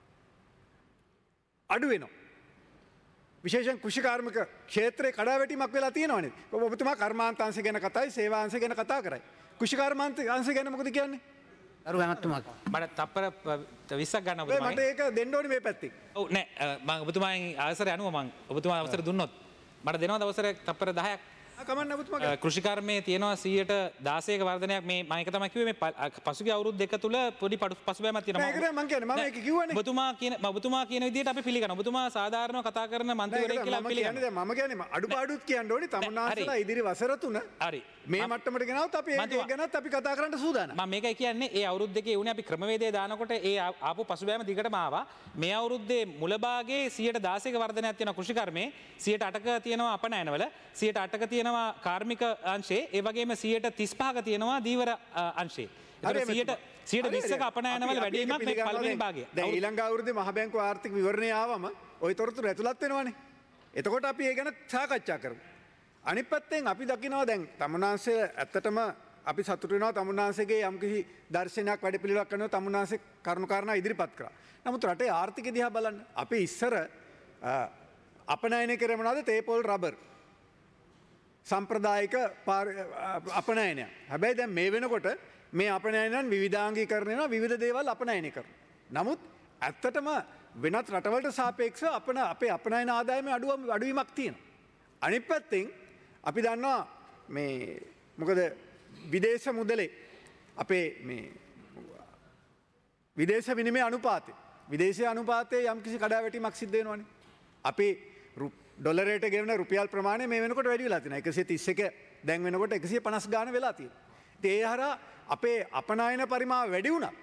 අඩු වෙනවා. විශේෂයෙන් කෘෂිකාර්මික ක්ෂේත්‍රයේ කඩාවැටීමක් වෙලා තියෙනවනේ. ඔබතුමා කර්මාන්තාංශ ගැන කතායි සේවාංශ ගැන කතා කරයි. කෘෂිකාර්මාන්තාංශ ගැන මොකද කියන්නේ? අරු ඇමතුමාට මට තප්පර 20ක් ගන්න මට ඒක දෙන්න ඕනේ මේ පැත්තෙන්. ඔව් නෑ මම ඔබතුමාගෙන් අවසරය අනුව මම ඔබතුමා අවසර දුන්නොත් මට දෙනවද අවසරයක් තප්පර 10ක්? කමන්න ඔබතුමා. කෘෂිකර්මයේ තියෙනවා 116ක වර්ධනයක් මේ මම එක තමයි කිව්වේ මේ පසුගිය අවුරුදු දෙක තුල පොඩි පසුබෑමක් තියෙනවා. ඒකද මම කියන්නේ මම ඒක කිව්වනේ. ඔබතුමා කියන විදිහට අපි පිළිගන්නවා. ඔබතුමා සාධාරණව කතා කරන මන්ත්‍රීවරයෙක් කියලා පිළිගන්නවා. මම කියන්නේ අඩුපාඩුත් කියන්න ඕනේ. තමුන්නාන්සලා ඉදිරි වසර 3 හරි මේ මට්ටමට ගෙනවොත් අපි ඒක ගැනත් අපි කතා කරන්න සූදානම්. මම මේකයි කියන්නේ ඒ අවුරුදු දෙකේ උනේ අපි ක්‍රමවේදය දානකොට ඒ ආපු පසුබෑම දිගටම ආවා. මේ අවුරුද්දේ මුල භාගයේ 116ක වර්ධනයක් තියෙනවා කෘෂිකර්මයේ 108ක තියෙනවා අපනයනවල 108ක තියෙනවා කාර්මික අංශේ ඒ වගේම 135ක තියෙනවා දීවර අංශේ. ඒකට 120ක අපනයනවල වැඩිවීමක් මේ පළවෙනි භාගයේ. දැන් ඊළඟ අවුරුද්දේ මහ බැංකුව ආර්ථික විවරණය ආවම ওই තොරතුරු ඇතුළත් වෙනවනේ. එතකොට අපි ඒ ගැන සාකච්ඡා කරමු. අනිත් පැත්තෙන් අපි දකිනවා දැන් තමුන්නාන්සේ ඇත්තටම අපි සතුටු වෙනවා තමුන්නාන්සේගේ යම්කිසි දර්ශනයක් වැඩපිළිවෙලක් කරනවා තමුන්නාන්සේ කරුණු කාරණා ඉදිරිපත් කරා. නමුත් රටේ ආර්ථිකය දිහා බලන්න. අපි ඉස්සර අපනයනය කරේ මොනවද? තේපොල් රබර්. සම්ප්‍රදායික අපනයනය. හැබැයි දැන් මේ වෙනකොට මේ අපනයනයන් විවිධාංගීකරණය වෙනවා විවිධ දේවල් අපනයනය කරනවා. නමුත් ඇත්තටම වෙනත් රටවලට සාපේක්ෂව අපේ අපනයන ආදායමේ අඩුවීමක් තියෙනවා. අනිත් පැත්තෙන් අපි දන්නවා මේ මොකද විදේශ මුදලේ අපේ මේ විදේශ විනිමය අනුපාතය විදේශීය අනුපාතයේ යම්කිසි කඩාවැටීමක් සිද්ධ වෙනවනේ. අපි ඩොලරයට ගෙවන රුපියල් ප්‍රමාණය මේ වෙනකොට වැඩි වෙලා තියෙනවා. 131 දැන් වෙනකොට 150 ගාන වෙලා තියෙනවා. ඉතින් ඒ හරහා අපේ අපනයන පරිමාව වැඩි වුණා.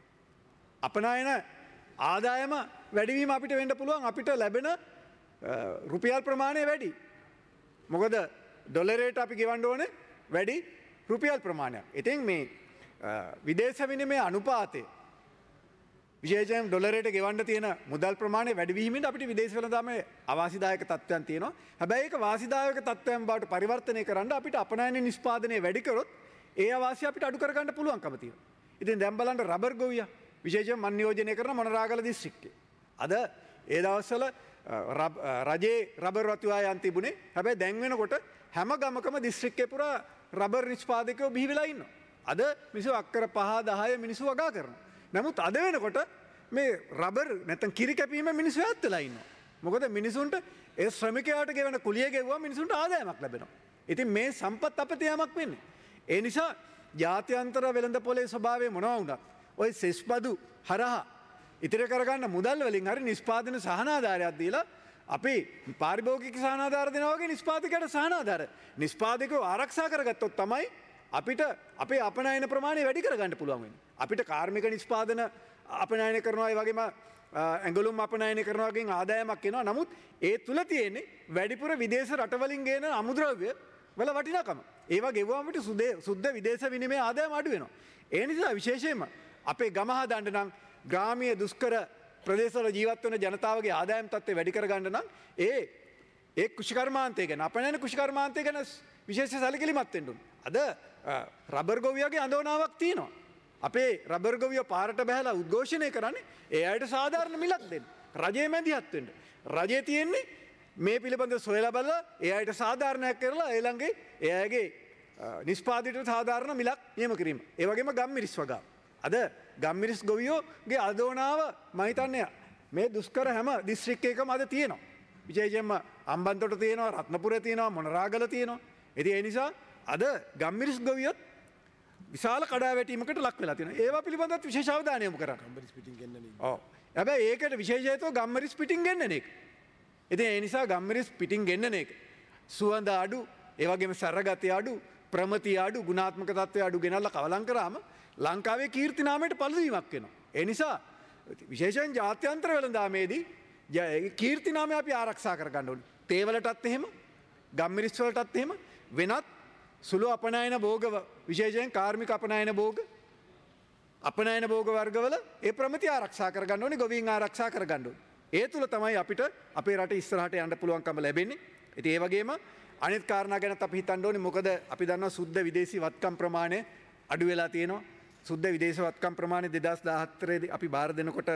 අපනයන ආදායම වැඩිවීම අපිට වෙන්න පුළුවන් අපිට ලැබෙන රුපියල් ප්‍රමාණය වැඩි. මොකද ඩොලරයට අපි ගෙවන්න ඕනේ වැඩි රුපියල් ප්‍රමාණයක්. ඉතින් මේ විදේශ විනිමය අනුපාතය විශේෂයෙන් ඩොලරයට ගෙවන්න තියෙන මුදල් ප්‍රමාණය වැඩි වීමෙන් අපිට විදේශ වෙළඳාමේ අවාසිදායක තත්ත්වයන් තියෙනවා. හැබැයි ඒක වාසිදායක තත්ත්වයන් බවට පරිවර්තනය කරන්න අපිට අපනයන නිෂ්පාදනය වැඩි කරොත් ඒ අවාසිය අපිට අඩු කරගන්න පුළුවන්කම තියෙනවා. ඉතින් දැන් බලන්න රබර් ගොවියා විශේෂයෙන් මන් නියෝජනය කරන මොනරාගල දිස්ත්‍රික්කේ. අද ඒ දවස්වල රජයේ රබර් වතුආයන් තිබුණේ. හැබැයි දැන් වෙනකොට හැම ගමකම දිස්ත්‍රික්කේ පුරා රබර් නිෂ්පාදකයෝ බිහි වෙලා ඉන්නවා. අද මිනිස්සු අක්කර 5 10 මිනිස්සු වගා කරනවා. නමුත් අද වෙනකොට මේ රබර් නැත්නම් කිරි කැපීම මිනිස්සු ඈත් වෙලා ඉන්නවා. මොකද මිනිසුන්ට ඒ ශ්‍රමිකයාට ගෙවන කුලිය ගෙවුවා මිනිසුන්ට ආදායමක් ලැබෙනවා. ඉතින් මේ සම්පත් අපතයාමක් වෙන්නේ. ඒ නිසා ජාත්‍යන්තර වෙළඳ පොලේ ස්වභාවය මොනවා වුණත් ওই සෙස් බදු හරහා ඉතිරි කරගන්න මුදල් වලින් හරි නිෂ්පාදන සහනාධාරයක් දීලා අපි පාරිභෝගික සහනාධාර දෙනවා වගේ නිෂ්පාදකයට සහනාධාර නිෂ්පාදකයෝ ආරක්ෂා කරගත්තොත් තමයි අපිට අපේ අපනයන ප්‍රමාණය වැඩි කරගන්න පුළුවන් වෙන්නේ. අපිට කාර්මික නිෂ්පාදන අපනයන කරනවා ඒ වගේම ඇඟලුම් අපනයන කරනවා වගේ ආදායමක් එනවා. නමුත් ඒ තුල තියෙන්නේ වැඩිපුර විදේශ රටවලින් ගේන අමුද්‍රව්‍ය වල වටිනාකම. ඒවා ගෙවුවම අපිට සුද්ධ විදේශ විනිමය ආදායම අඩු වෙනවා. ඒ නිසා විශේෂයෙන්ම අපේ ගම හදන්න නම් ග්‍රාමීය දුෂ්කර ප්‍රදේශවල ජීවත් වෙන ජනතාවගේ ආදායම් තත්ත්වය වැඩි කරගන්න නම් ඒ කෘෂිකර්මාන්තය ගැන අපනයන කෘෂිකර්මාන්තය ගැන විශේෂ සැලකිලිමත් වෙන්න ඕනේ. අද රබර් ගොවියගේ අඳෝනාවක් තියෙනවා. අපේ රබර් ගොවියෝ පාරට බහැලා උද්ඝෝෂණය කරන්නේ ඒ අයට සාධාරණ මිලක් දෙන්න. රජයේ මැදිහත් වෙන්න. රජයේ තියෙන්නේ මේ පිළිබඳව සොයලා බලලා ඒ අයට සාධාරණයක් කරලා ඒ ළඟේ ඒ අයගේ නිෂ්පාදිත සාධාරණ මිලක් නියම කිරීම. ඒ වගේම ගම්මිරිස් වගාව. අද ගම්මිරිස් ගොවියෝගේ අදෝනාව මම හිතන්නේ මේ දුෂ්කර හැම දිස්ත්‍රික්කයකම අද තියෙනවා. විශේෂයෙන්ම අම්බන්තොට තියෙනවා, රත්නපුරේ තියෙනවා, මොනරාගල තියෙනවා. ඉතින් ඒ නිසා අද ගම්මිරිස් ගොවියොත් විශාල කඩාවැටීමකට ලක් වෙලා තියෙනවා. ඒවා පිළිබඳව විශේෂ අවධානය යොමු කරන්න. ගම්මිරිස් පිටින් ගෙන්නන්නේ. ඔව්. හැබැයි ඒකට විශේෂ හේතුව ගම්මිරිස් පිටින් ගෙන්නන එක. ඉතින් ඒ නිසා ගම්මිරිස් පිටින් ගෙන්නන එක සුවඳ අඩු, ඒ වගේම සරගතිය අඩු, ප්‍රමතිය අඩු, ගුණාත්මක තත්ත්වය අඩු ගෙනල්ලා කවලම් කරාම ලංකාවේ කීර්ති නාමයට පළදවීමක් වෙනවා. ඒ නිසා විශේෂයෙන් ජාත්‍යන්තර වෙළඳාමේදී කීර්ති නාමය අපි ආරක්ෂා කරගන්න ඕනේ. තේ වලටත් එහෙම, ගම්මිරිස් වලටත් එහෙම වෙනත් සුළු අපනයන භෝග විශේෂයෙන් කාර්මික අපනයන භෝග අපනයන භෝග වර්ගවල ඒ ප්‍රමිති ආරක්ෂා කරගන්න ඕනේ, ගොවීන් ආරක්ෂා කරගන්න ඕනේ. ඒ තුල තමයි අපිට අපේ රට ඉස්සරහට යන්න පුළුවන්කම ලැබෙන්නේ. ඉතින් ඒ වගේම අනිත් කාරණා ගැනත් අපි හිතන්න ඕනේ. මොකද අපි දන්නවා සුද්ධ විදේශී වත්කම් ප්‍රමාණය අඩු වෙලා තියෙනවා. සුද්ධ විදේශ වත්කම් ප්‍රමාණය 2014 දී අපි බාර දෙනකොට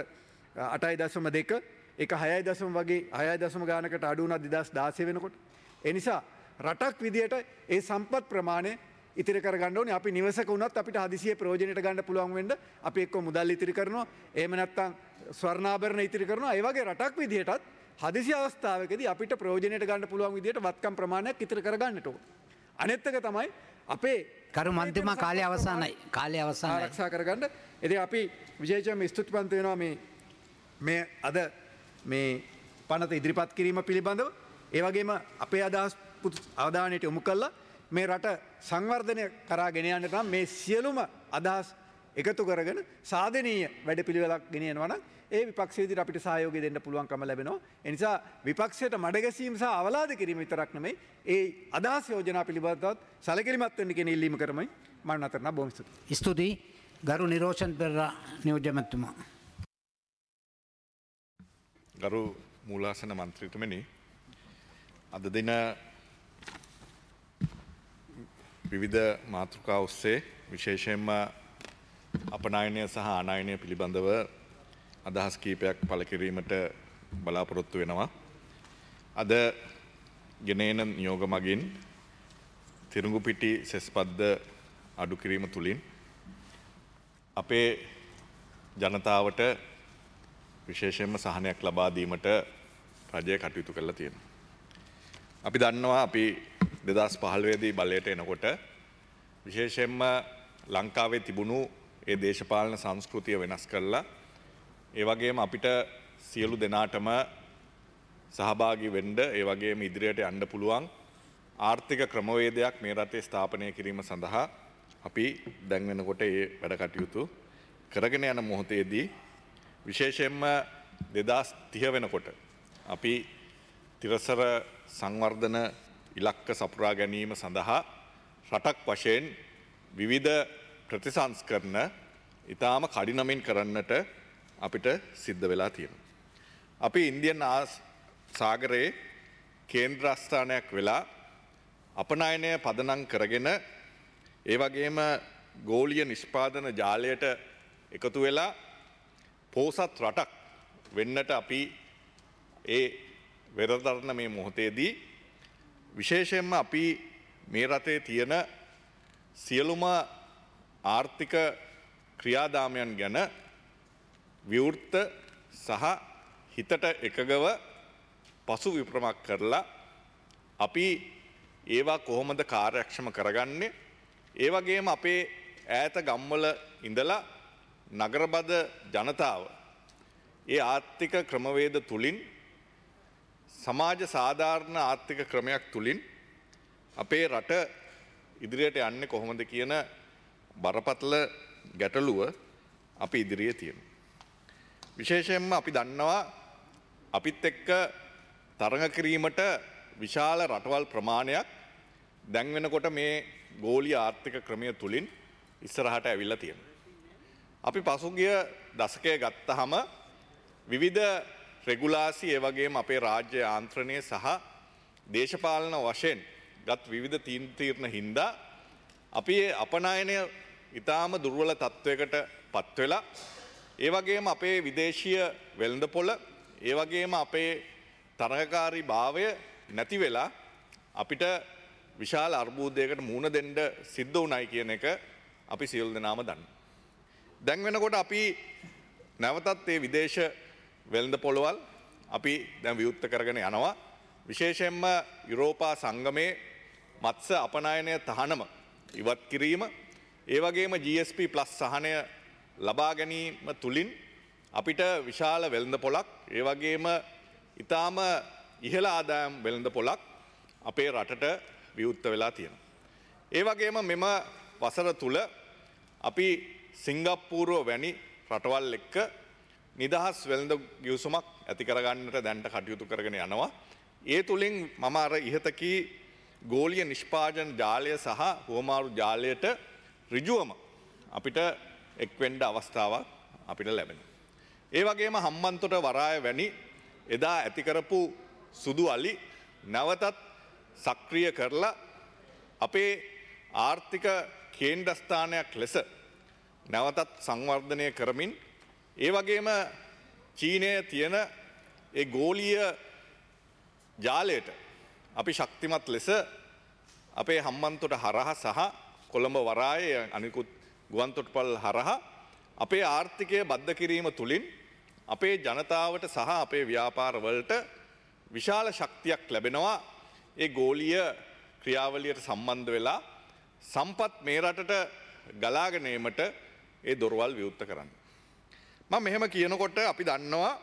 8.2 ඒක 6 වගේ 6 ගානකට අඩු වුණා 2016 වෙනකොට. ඒ නිසා රටක් විදියට ඒ සම්පත් ප්‍රමාණය ඉතිරි කරගන්න ඕනේ. අපි නිවසක වුණත් අපිට හදිසියෙ ප්‍රයෝජනෙට ගන්න පුළුවන් වෙන්න අපි එක්ක මුදල් ඉතිරි කරනවා. එහෙම නැත්නම් ස්වර්ණාභරණ ඉතිරි කරනවා. ඒ වගේ රටක් විදියටත් හදිසි අවස්ථාවකදී අපිට ප්‍රයෝජනෙට ගන්න පුළුවන් විදියට වත්කම් ප්‍රමාණයක් ඉතිරි කරගන්නට ඕනේ. අනෙත් එක තමයි අපේ කරු මන්ත්‍රීතුමා කාලය අවසానයි. කාලය අවසానයි. ආරක්ෂා කරගන්න. ඉතින් අපි විශේෂයෙන්ම ස්තුතිවන්ත වෙනවා මේ අද මේ පනත ඉදිරිපත් කිරීම පිළිබඳව. ඒ වගේම අපේ අදහස් අවධානයට යොමු කළා මේ රට සංවර්ධනය කරා ගෙන යන්න නම් මේ සියලුම අදහස් එකතු කරගෙන සාධනීය වැඩපිළිවෙලක් ගෙනියනවා නම් ඒ විපක්ෂ විදිහට අපිට සහයෝගය දෙන්න පුළුවන්කම ලැබෙනවා. ඒ නිසා විපක්ෂයට මඩගැසීම සහ අවලාද කිරීම විතරක් නෙමෙයි ඒ අදහස් යෝජනා පිළිබඳවත් සැලකිලිමත් වෙන්න කියන ඉල්ලීම කරමයි මම නතරන බොහොම ස්තුතියි. ස්තුතියි ගරු නිරෝෂන් පෙරේරා නියෝජ්‍ය මැතිතුමා. ගරු මූලාසන මන්ත්‍රීතුමනි, අද දින විවිධ මාතෘකා ඔස්සේ විශේෂයෙන්ම අපනයනය සහ ආනයනය පිළිබඳව අදහස් කීපයක් පළ කිරීමට බලාපොරොත්තු වෙනවා. අද ගෙනෙන නියෝග මගින් තිරුඟුපිටි සෙස්පද්ද අඩු කිරීම තුළින් අපේ ජනතාවට විශේෂයෙන්ම සහනයක් ලබා දීමට රජය කටයුතු කරලා තියෙනවා. අපි දන්නවා අපි 2015 දී බලයට එනකොට විශේෂයෙන්ම ලංකාවේ තිබුණු ඒ දේශපාලන සංස්කෘතිය වෙනස් කරලා ඒ වගේම අපිට සියලු දෙනාටම සහභාගී වෙන්න ඒ වගේම ඉදිරියට යන්න පුළුවන් ආර්ථික ක්‍රමවේදයක් මේ රටේ ස්ථාපනය කිරීම සඳහා අපි දැන් වෙනකොට ඒ වැඩ කටයුතු කරගෙන යන මොහොතේදී විශේෂයෙන්ම 2030 වෙනකොට අපි තිරසර සංවර්ධන ඉලක්ක සපුරා ගැනීම සඳහා රටක් වශයෙන් විවිධ ප්‍රතිසංස්කරණ ඉතාම කඩිනමින් කරන්නට අපිට සිද්ධ වෙලා තියෙනවා. අපි ඉන්දියන් සාගරයේ කේන්ද්‍රස්ථානයක් වෙලා අපනයනය පදනම් කරගෙන ඒ වගේම ගෝලීය නිෂ්පාදන ජාලයට එකතු වෙලා පෝසත් රටක් වෙන්නට අපි ඒ වෙරදරන මේ මොහොතේදී විශේෂයෙන්ම අපි මේ රටේ තියෙන සියලුම ආර්ථික ක්‍රියාදාමයන් ගැන විවෘත සහ හිතට එකගව පසු විප්‍රමක් කරලා අපි ඒවා කොහොමද කාර්යක්ෂම කරගන්නේ ඒ වගේම අපේ ඈත ගම්වල ඉඳලා නගරබද ජනතාව ඒ ආර්ථික ක්‍රමවේද තුලින් සමාජ සාධාරණ ආර්ථික ක්‍රමයක් තුලින් අපේ රට ඉදිරියට යන්නේ කොහොමද කියන බරපතල ගැටලුව අපි ඉදිරියේ තියෙනවා. විශේෂයෙන්ම අපි දන්නවා අපිත් එක්ක තරඟ කිරීමට විශාල රටවල් ප්‍රමාණයක් දැන් වෙනකොට මේ ගෝලීය ආර්ථික ක්‍රමය තුලින් ඉස්සරහට ඇවිල්ලා තියෙනවා. අපි පසුගිය දශකයේ ගත්තාම විවිධ රෙගුලාසි ඒ වගේම අපේ රාජ්‍ය යාන්ත්‍රණය සහ දේශපාලන වශයෙන් ගත් විවිධ තීරණ හින්දා අපි අපනයනය ඊටාම දුර්වල තත්වයකට පත් වෙලා ඒ වගේම අපේ විදේශීය වෙළඳපොළ ඒ වගේම අපේ තරඟකාරී භාවය නැති වෙලා අපිට විශාල අර්බුදයකට මුහුණ දෙන්න සිද්ධ වුණයි කියන එක අපි සියලු දෙනාම දන්නවා. දැන් වෙනකොට අපි නැවතත් මේ විදේශ වෙළඳපොළවල් අපි දැන් විවෘත කරගෙන යනවා. විශේෂයෙන්ම යුරෝපා සංගමයේ මත්ස්‍ය අපනයනය තහනම ඉවත් කිරීම ඒ වගේම GSP+ සහනය ලබා ගැනීම තුලින් අපිට විශාල වෙළඳපොළක් ඒ වගේම ඊටාම ඉහළ ආදායම් වෙළඳපොළක් අපේ රටට විවෘත වෙලා තියෙනවා. ඒ වගේම මෙම වසර තුල අපි සිංගප්පූරුව වැනි රටවල් එක්ක නිදහස් වෙළඳ ගිවිසුමක් ඇති කරගන්නට දැන්ට කටයුතු කරගෙන යනවා. ඒ තුලින් මම අර ඉහත කී ගෝලීය නිෂ්පාදන ජාලය සහ හුවමාරු ජාලයට ඍජුවම අපිට එක්වෙන්න අවස්ථාවක් අපිට ලැබෙනවා. ඒ වගේම හම්බන්තොට වරාය වැනි එදා ඇති කරපු සුදු අලි නැවතත් සක්‍රිය කරලා අපේ ආර්ථික කේන්ද්‍රස්ථානයක් ලෙස නැවතත් සංවර්ධනය කරමින් ඒ වගේම චීනයේ තියෙන ඒ ගෝලීය ජාලයට අපි ශක්තිමත් ලෙස අපේ හම්බන්තොට හරහා සහ කොළඹ වරායේ අනිකුත් ගුවන්තොටුපල් හරහා අපේ ආර්ථිකය බද්ධ කිරීම තුලින් අපේ ජනතාවට සහ අපේ ව්‍යාපාරවලට විශාල ශක්තියක් ලැබෙනවා. ඒ ගෝලීය ක්‍රියාවලියට සම්බන්ධ වෙලා සම්පත් මේ රටට ගලාගෙන ඒමට ඒ දොරවල් විවෘත කරන්න. මම මෙහෙම කියනකොට අපි දන්නවා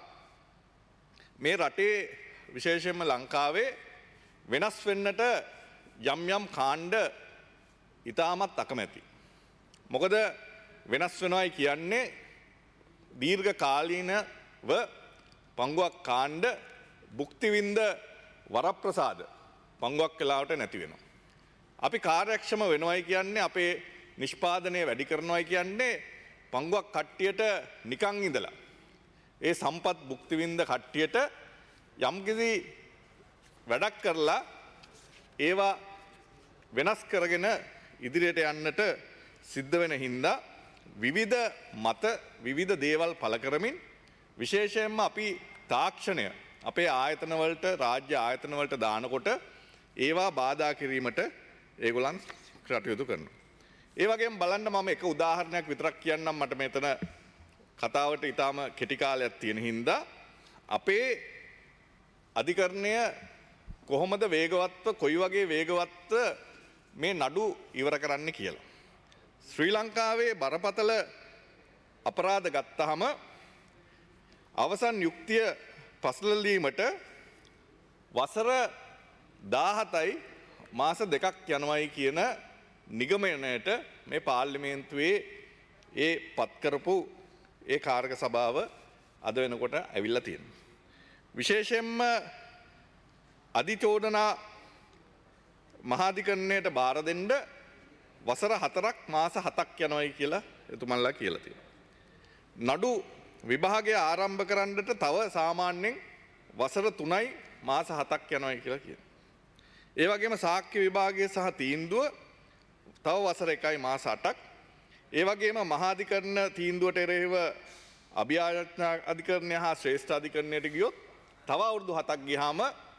මේ රටේ විශේෂයෙන්ම ලංකාවේ වෙනස් වෙන්නට යම් යම් කාණ්ඩ ඉතාමත් අකමැති. මොකද වෙනස් වෙනවයි කියන්නේ දීර්ඝ කාලීනව පංගුවක් කාණ්ඩ භුක්තිවින්ද වරප්‍රසාද පංගුවක් වෙලාවට නැති වෙනවා. අපි කාර්යක්ෂම වෙනවයි කියන්නේ අපේ නිෂ්පාදනය වැඩි කරනවයි කියන්නේ පංගුවක් කට්ටියට නිකන් ඉඳලා ඒ සම්පත් භුක්තිවින්ද කට්ටියට යම්කිසි වැඩක් කරලා ඒවා වෙනස් කරගෙන ඉදිරියට යන්නට සිද්ධ වෙන හින්දා විවිධ මත විවිධ දේවල් පළ කරමින් විශේෂයෙන්ම අපි තාක්ෂණය අපේ ආයතනවලට රාජ්‍ය ආයතනවලට දානකොට ඒවා බාධා කිරීමට ඒගොල්ලන් කටයුතු කරනවා. ඒ වගේම බලන්න මම එක උදාහරණයක් විතරක් කියන්නම් මට මෙතන කතාවට ඊටාම කෙටි කාලයක් තියෙන හින්දා අපේ අධිකරණය කොහොමද වේගවත්ව කොයි වගේ වේගවත්ව මේ නඩු ඉවර කරන්න කියලා. ශ්‍රී ලංකාවේ බරපතල අපරාධ ගත්තාම අවසන් යුක්තිය පසළලීමට වසර 17යි මාස 2ක් යනවායි කියන නිගමනයට මේ පාර්ලිමේන්තුවේ ඒ පත් කරපු ඒ කාර්ක සභාව අද වෙනකොට ඇවිල්ලා තියෙනවා. විශේෂයෙන්ම අධිචෝදනා මහාධිකරණයට බාර දෙන්න වසර 4ක් මාස 7ක් යනවායි කියලා එතුමන්ලා කියලා තියෙනවා. නඩු විභාගය ආරම්භ කරන්නට තව සාමාන්‍යයෙන් වසර 3යි මාස 7ක් යනවායි කියලා කියනවා. ඒ වගේම සාක්ෂි විභාගය සහ තීන්දුව තව වසර 1යි මාස 8ක්. ඒ වගේම මහාධිකරණ තීන්දුවට එරෙහිව අභියාචනා අධිකරණය හා ශ්‍රේෂ්ඨ අධිකරණයට ගියොත් තව අවුරුදු 7ක් ගියාම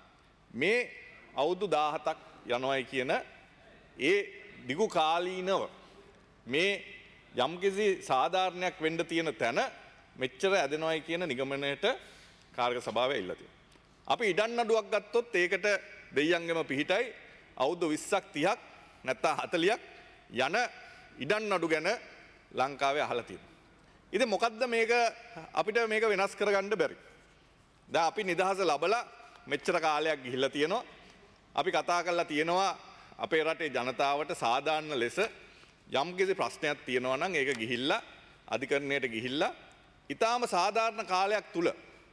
මේ අවුරුදු 17ක් යනවායි කියන ඒ දිගු කාලීනව මේ යම්කිසි සාධාරණයක් වෙන්න තියෙන තැන මෙච්චර ඇදෙනවායි කියන නිගමනයට කාර්ක සභාව ඇවිල්ලා තියෙනවා. අපි ඉඩම් නඩුවක් ගත්තොත් ඒකට දෙයියන්ගෙම පිහිටයි අවුරුදු 20ක් 30ක් නැත්නම් 40ක් යන ඉඩම් නඩු ගැන ලංකාවේ අහලා තියෙනවා. ඉතින් මොකද්ද මේක අපිට මේක වෙනස් කරගන්න බැරි? දැන් අපි නිදහස ලැබලා මෙච්චර කාලයක් ගිහිල්ලා තියෙනවා. අපි කතා කරලා තියෙනවා අපේ රටේ ජනතාවට සාධාරණ ලෙස යම්කිසි ප්‍රශ්නයක් තියෙනවා නම් ඒක ගිහිල්ලා අධිකරණයට ගිහිල්ලා ඊටාම සාධාරණ කාලයක් තුල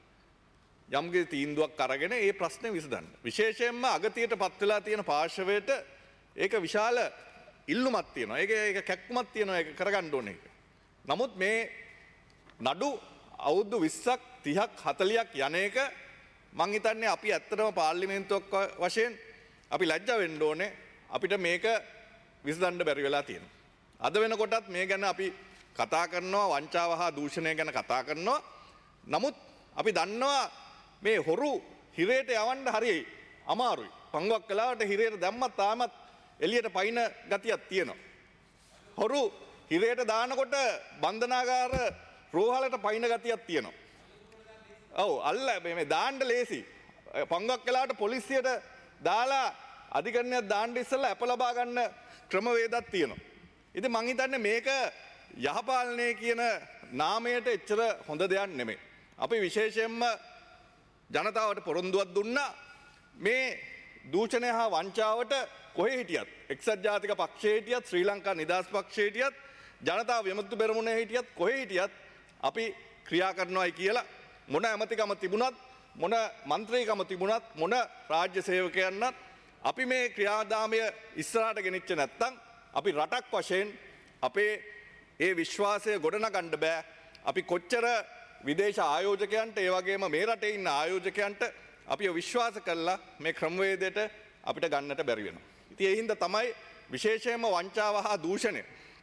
යම්කිසි තීන්දුවක් අරගෙන ඒ ප්‍රශ්නේ විසඳන්න. විශේෂයෙන්ම අගතියටපත් වෙලා තියෙන පාර්ශවයට ඒක විශාල ඉල්ලුමක් තියෙනවා. ඒක කැක්කුමක් තියෙනවා. ඒක කරගන්න ඕනේ ඒක. නමුත් මේ නඩු අවුරුදු 20ක් 30ක් 40ක් යන එක මං හිතන්නේ අපි ඇත්තටම පාර්ලිමේන්තුවක් වශයෙන් අපි ලැජ්ජා වෙන්න ඕනේ. අපිට මේක විසඳන්න බැරි වෙලා තියෙනවා. අද වෙනකොටත් මේ ගැන අපි කතා කරනවා වංචාව හා දූෂණය ගැන කතා කරනවා. නමුත් අපි දන්නවා මේ හොරු හිරේට යවන්න හරියි අමාරුයි. පංගුවක් කලාවට හිරේට දැම්මත් තාමත් එළියට පයින් ගතියක් තියෙනවා. හොරු හිරේට දානකොට බන්ධනාගාර රෝහලට පයින් ගතියක් තියෙනවා. ඔව් අල්ල මේ දාන්න ලේසි. පංගුවක් කලාවට පොලිසියට දාලා අධිකරණයක් දාන්න ඉස්සෙල්ලා අප ලබා ගන්න ක්‍රමවේදයක් තියෙනවා. ඉතින් මං හිතන්නේ මේක යහපාලනය කියන නාමයට එච්චර හොඳ දෙයක් නෙමෙයි. අපි විශේෂයෙන්ම ජනතාවට පොරොන්දුවක් දුන්නා මේ දූෂණය හා වංචාවට කොහේ හිටියත් එක්සත් ජාතික පක්ෂයේ හිටියත් ශ්‍රී ලංකා නිදහස් පක්ෂයේ හිටියත් ජනතා විමුක්ති පෙරමුණේ හිටියත් කොහේ හිටියත් අපි ක්‍රියා කරනවායි කියලා මොන ඇමතිකම තිබුණත් මොන മന്ത്രിකම තිබුණත් මොන රාජ්‍ය සේවකයන්වත් අපි මේ ක්‍රියාදාමය ඉස්සරහට ගෙනිච්ච නැත්තම් අපි රටක් වශයෙන් අපේ ඒ විශ්වාසය ගොඩනගන්න බෑ. අපි කොච්චර විදේශ ආයෝජකයන්ට ඒ වගේම මේ රටේ ඉන්න ආයෝජකයන්ට අපි විශ්වාස කළා මේ ක්‍රමවේදයට අපිට ගන්නට බැරි වෙනවා. ඉතින් ඒ හින්දා තමයි විශේෂයෙන්ම වංචාව හා දූෂණය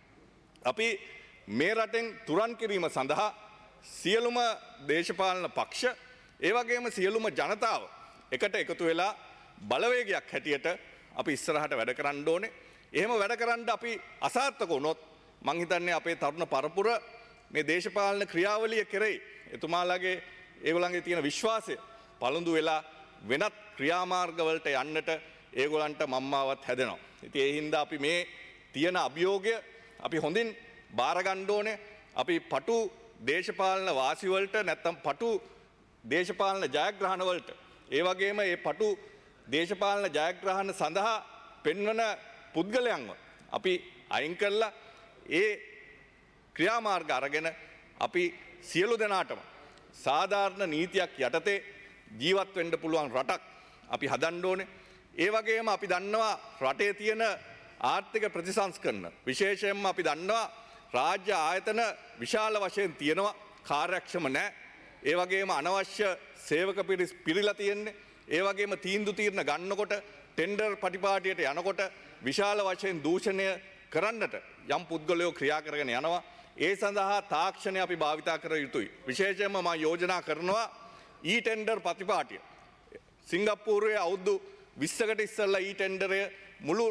අපි මේ රටෙන් තුරන් කිරීම සඳහා සියලුම දේශපාලන පක්ෂ ඒ වගේම සියලුම ජනතාව එකට එකතු වෙලා බලවේගයක් හැටියට අපි ඉස්සරහට වැඩ කරන්න ඕනේ. එහෙම වැඩ කරන්න අපි අසාර්ථක වුණොත් මං හිතන්නේ අපේ තරුණ පරපුර මේ දේශපාලන ක්‍රියාවලිය කෙරෙහි එතුමාලාගේ ඒගොල්ලන්ගේ තියෙන විශ්වාසය පළඳු වෙලා වෙනත් ක්‍රියාමාර්ගවලට යන්නට ඒගොල්ලන්ට මම්මාවත් හැදෙනවා. ඉතින් ඒ හින්දා අපි මේ තියෙන අභියෝගය අපි හොඳින් බාර ගන්න ඕනේ. අපි පටු දේශපාලන වාසි වලට නැත්තම් පටු දේශපාලන ජයග්‍රහණ වලට ඒ වගේම මේ පටු දේශපාලන ජයග්‍රහණ සඳහා පෙන්වන පුද්ගලයන්ව අපි අයින් කරලා ඒ ක්‍රියාමාර්ග අරගෙන අපි සියලු දෙනාටම සාධාරණ නීතියක් යටතේ ජීවත් වෙන්න පුළුවන් රටක් අපි හදන්න ඕනේ. ඒ වගේම අපි දන්නවා රටේ තියෙන ආර්ථික ප්‍රතිසංස්කරණ විශේෂයෙන්ම අපි දන්නවා රාජ්‍ය ආයතන විශාල වශයෙන් තියෙනවා කාර්යක්ෂම නැහැ. ඒ වගේම අනවශ්‍ය සේවක පිරිස් පිරීලා තියෙන්නේ. ඒ වගේම තීන්දුව తీරන ගන්නකොට ටෙන්ඩර් පටිපාටියට යනකොට විශාල වශයෙන් දූෂණය කරන්නට යම් පුද්ගලයෝ ක්‍රියා කරගෙන යනවා. ඒ සඳහා තාක්ෂණය අපි භාවිතා කර යුතුයි. විශේෂයෙන්ම මම යෝජනා කරනවා ටෙන්ඩර් ප්‍රතිපාටිය. සිංගප්පූරුවේ අවුරුදු 20කට ඉස්සෙල්ලා ටෙන්ඩරය මුළු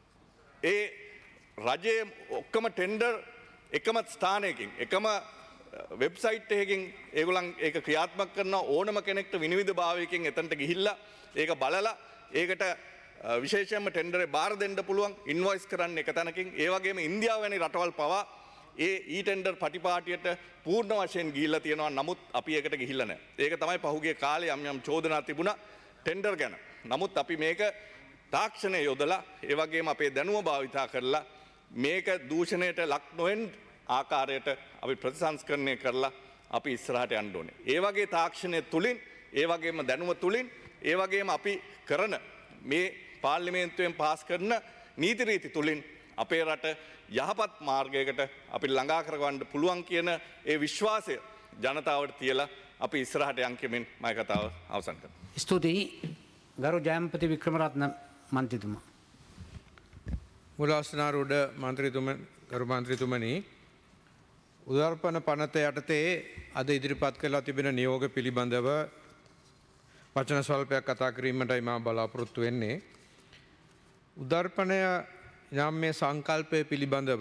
ඒ රජයේ ඔක්කොම ටෙන්ඩර් එකම ස්ථානයකින් එකම වෙබ්සයිට් එකකින් ඒගොල්ලන් ඒක ක්‍රියාත්මක කරන ඕනම කෙනෙක්ට විනිවිද භාවයකින් එතනට ගිහිල්ලා ඒක බලලා ඒකට විශේෂයෙන්ම ටෙන්ඩරේ බාර දෙන්න පුළුවන් ඉන්වොයිස් කරන්න එක තැනකින් ඒ වගේම ඉන්දියාව වැනි රටවල් පවා ඒ ටෙන්ඩර් පටිපාටියට පූර්ණ වශයෙන් ගිහිල්ලා තියෙනවා. නමුත් අපි ඒකට ගිහිල්ලා නැහැ. ඒක තමයි පහුගිය කාලේ යම් යම් චෝදනා තිබුණා ටෙන්ඩර් ගැන. නමුත් අපි මේක තාක්ෂණය යොදලා ඒ වගේම අපේ දැනුම භාවිතා කරලා මේක දූෂණයට ලක් නොවෙන ආකාරයට අපි ප්‍රතිසංස්කරණය කරලා අපි ඉස්සරහට යන්න ඕනේ. ඒ වගේ තාක්ෂණය තුලින් ඒ වගේම දැනුම තුලින් ඒ වගේම අපි කරන මේ පාර්ලිමේන්තුවෙන් පාස් කරන නීති රීති තුලින් අපේ රට යහපත් මාර්ගයකට අපි ළඟා කරගන්න පුළුවන් කියන ඒ විශ්වාසය ජනතාවට තියලා අපි ඉස්සරහට යන් කෙමින් මම කතාව අවසන් කරනවා. ස්තුතියි ගරු ජයම්පති වික්‍රමරත්න මන්ත්‍රීතුමා. මුලාස්නාරූඩ ගරු මන්ත්‍රීතුමනි උදාර්පණ පනත යටතේ අද ඉදිරිපත් කරලා තිබෙන නියෝග පිළිබඳව වචන ස්වල්පයක් කතා කිරීමටයි මම බලාපොරොත්තු වෙන්නේ. උදාර්පණය යම් මේ සංකල්පය පිළිබඳව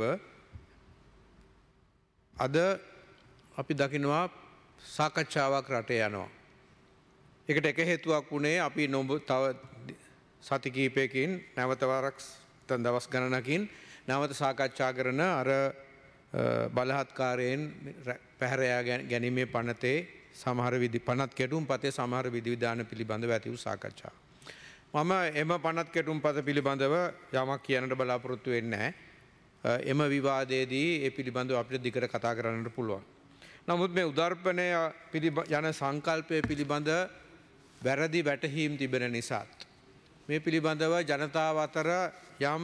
අද අපි දකිනවා සාකච්ඡාවක් රටේ යනවා. ඒකට එක හේතුවක් වුණේ අපි තව සති කිහිපයකින් නැවත වරක් දවස් ගණනකින් නැවත සාකච්ඡා කරන අර බලහත්කාරයෙන් පැහැරයා ගැනීමේ පනතේ සමහර පනත් කෙටුම් පතේ සමහර විධිවිධාන පිළිබඳව ඇති වූ සාකච්ඡා. මම එම පනත් කෙටුම් පත පිළිබඳව යමක් කියන්නට බලාපොරොත්තු වෙන්නේ නැහැ. එම විවාදයේදී ඒ පිළිබඳව අපිට දිගට කතා කරන්නට පුළුවන්. නමුත් මේ උදාර්පණය යන සංකල්පය පිළිබඳ වැරදි වැටහීම් තිබෙන නිසාත් මේ පිළිබඳව ජනතාව අතර යම්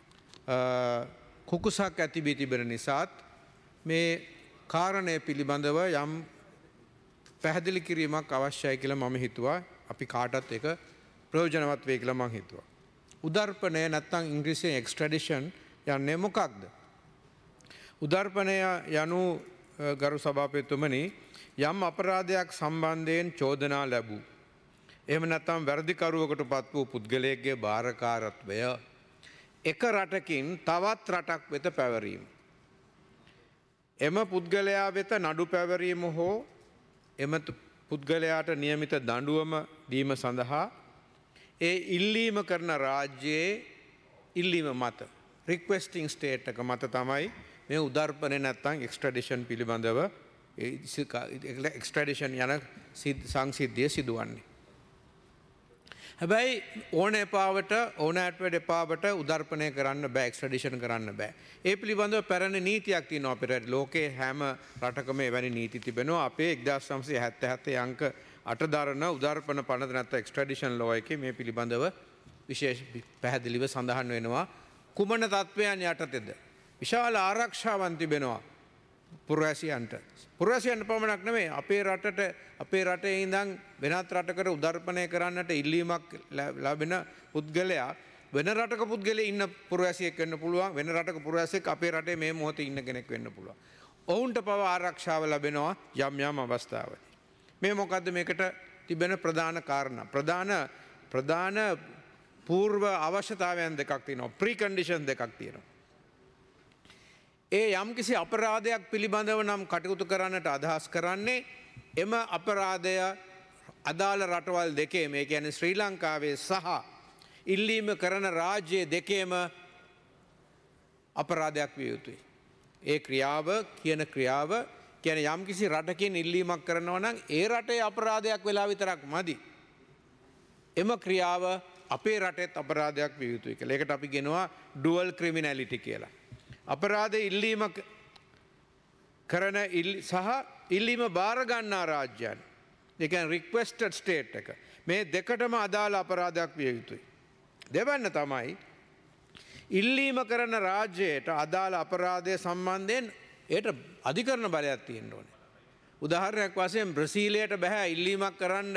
කුකුසක් ඇති වී තිබෙන නිසාත් මේ කාරණය පිළිබඳව යම් පැහැදිලි කිරීමක් අවශ්‍යයි කියලා මම හිතුවා. අපි කාටත් ඒක ප්‍රයෝජනවත් වෙයි කියලා මම හිතුවා. උදාර්පණය නැත්නම් ඉංග්‍රීසියෙන් එක්ස්ට්‍රැඩිෂන් යන්නේ මොකක්ද? උදාර්පණය යනු ගරු සභාපතිතුමනි යම් අපරාධයක් සම්බන්ධයෙන් චෝදනා ලැබූ එහෙම නැත්නම් වැරදිකරුවෙකුට පත් වූ පුද්ගලයෙක්ගේ භාරකාරත්වය එක රටකින් තවත් රටක් වෙත පැවරීම. එම පුද්ගලයා වෙත නඩු පැවරීම හෝ එම පුද්ගලයාට නියමිත දඬුවම දීම සඳහා ඒ ඉල්ලීම කරන රාජ්‍යයේ ඉල්ලීම මත රික්වෙස්ටිං ස්ටේට් එක මත තමයි මේ උදාර්පණය නැත්නම් එක්ස්ට්‍රැඩිෂන් පිළිබඳව එක්ස්ට්‍රැඩිෂන් යන සංසිද්ධිය සිදුවන්නේ. හැබැයි ඕන එපාවට ඕනෑට වැඩ එපාවට උදාර්පණය කරන්න බෑ එක්ස්ට්‍රැඩිෂන් කරන්න බෑ. ඒ පිළිබඳව පැරණි නීතියක් තියෙනවා අපිට. ලෝකේ හැම රටකම එවැනි නීති තිබෙනවා. අපේ 1977 අංක 8 දරන උදාර්පණ පනත නැත්නම් එක්ස්ට්‍රැඩිෂන් ලෝ එකේ මේ පිළිබඳව විශේෂ පැහැදිලිව සඳහන් වෙනවා. කුමන තත්ත්වයන් යටතේද විශාල ආරක්ෂාවන් තිබෙනවා පුරවැසියන්ට. පුරවැසියන්ට පමණක් නෙමෙයි අපේ රටේ ඉඳන් වෙනත් රටකට උදාර්පණය කරන්නට ඉල්ලීමක් ලැබෙන පුද්ගලයා වෙන රටක පුද්ගලයෙක් ඉන්න පුරවැසියෙක් වෙන්න පුළුවන්. වෙන රටක පුරවැසියෙක් අපේ රටේ මේ මොහොතේ ඉන්න කෙනෙක් වෙන්න පුළුවන්. ඔවුන්ට පව ආරක්ෂාව ලැබෙනවා යම් අවස්ථාවලදී. මේ මොකද්ද මේකට තිබෙන ප්‍රධාන කාරණා? ප්‍රධාන పూర్ව අවශ්‍යතාවයන් දෙකක් තියෙනවා. ප්‍රීකන්ඩිෂන් දෙකක් තියෙනවා. ඒ යම්කිසි අපරාධයක් පිළිබඳව නම් කටයුතු කරන්නට අදහස් කරන්නේ එම අපරාධය අදාළ රටවල් දෙකේම ඒ කියන්නේ ශ්‍රී ලංකාවේ සහ ඉල්ලීම කරන රාජ්‍ය දෙකේම අපරාධයක් විය යුතුයි. ඒ ක්‍රියාව කියන්නේ යම්කිසි රටකින් ඉල්ලීමක් කරනවා නම් ඒ රටේ අපරාධයක් වෙලා විතරක් මදි. එම ක්‍රියාව අපේ රටේත් අපරාධයක් විය යුතුයි කියලා. ඒකට අපි කියනවා ඩුවල් ක්‍රිමිනැලිටි කියලා. අපරාධ ඉල්ලීම කරන සහ ඉල්ලීම බාර ගන්නා රාජ්‍යයන්. ඒ කියන්නේ රික්වෙස්ටඩ් ස්ටේට් එක. මේ දෙකටම අදාළ අපරාධයක් විය යුතුයි. දෙවන්න තමයි ඉල්ලීම කරන රාජ්‍යයට අදාළ අපරාධය සම්බන්ධයෙන් ඒට අධිකරණ බලයක් තියෙන්න ඕනේ. උදාහරණයක් වශයෙන් බ්‍රසීලයට බෑ ඉල්ලීමක් කරන්න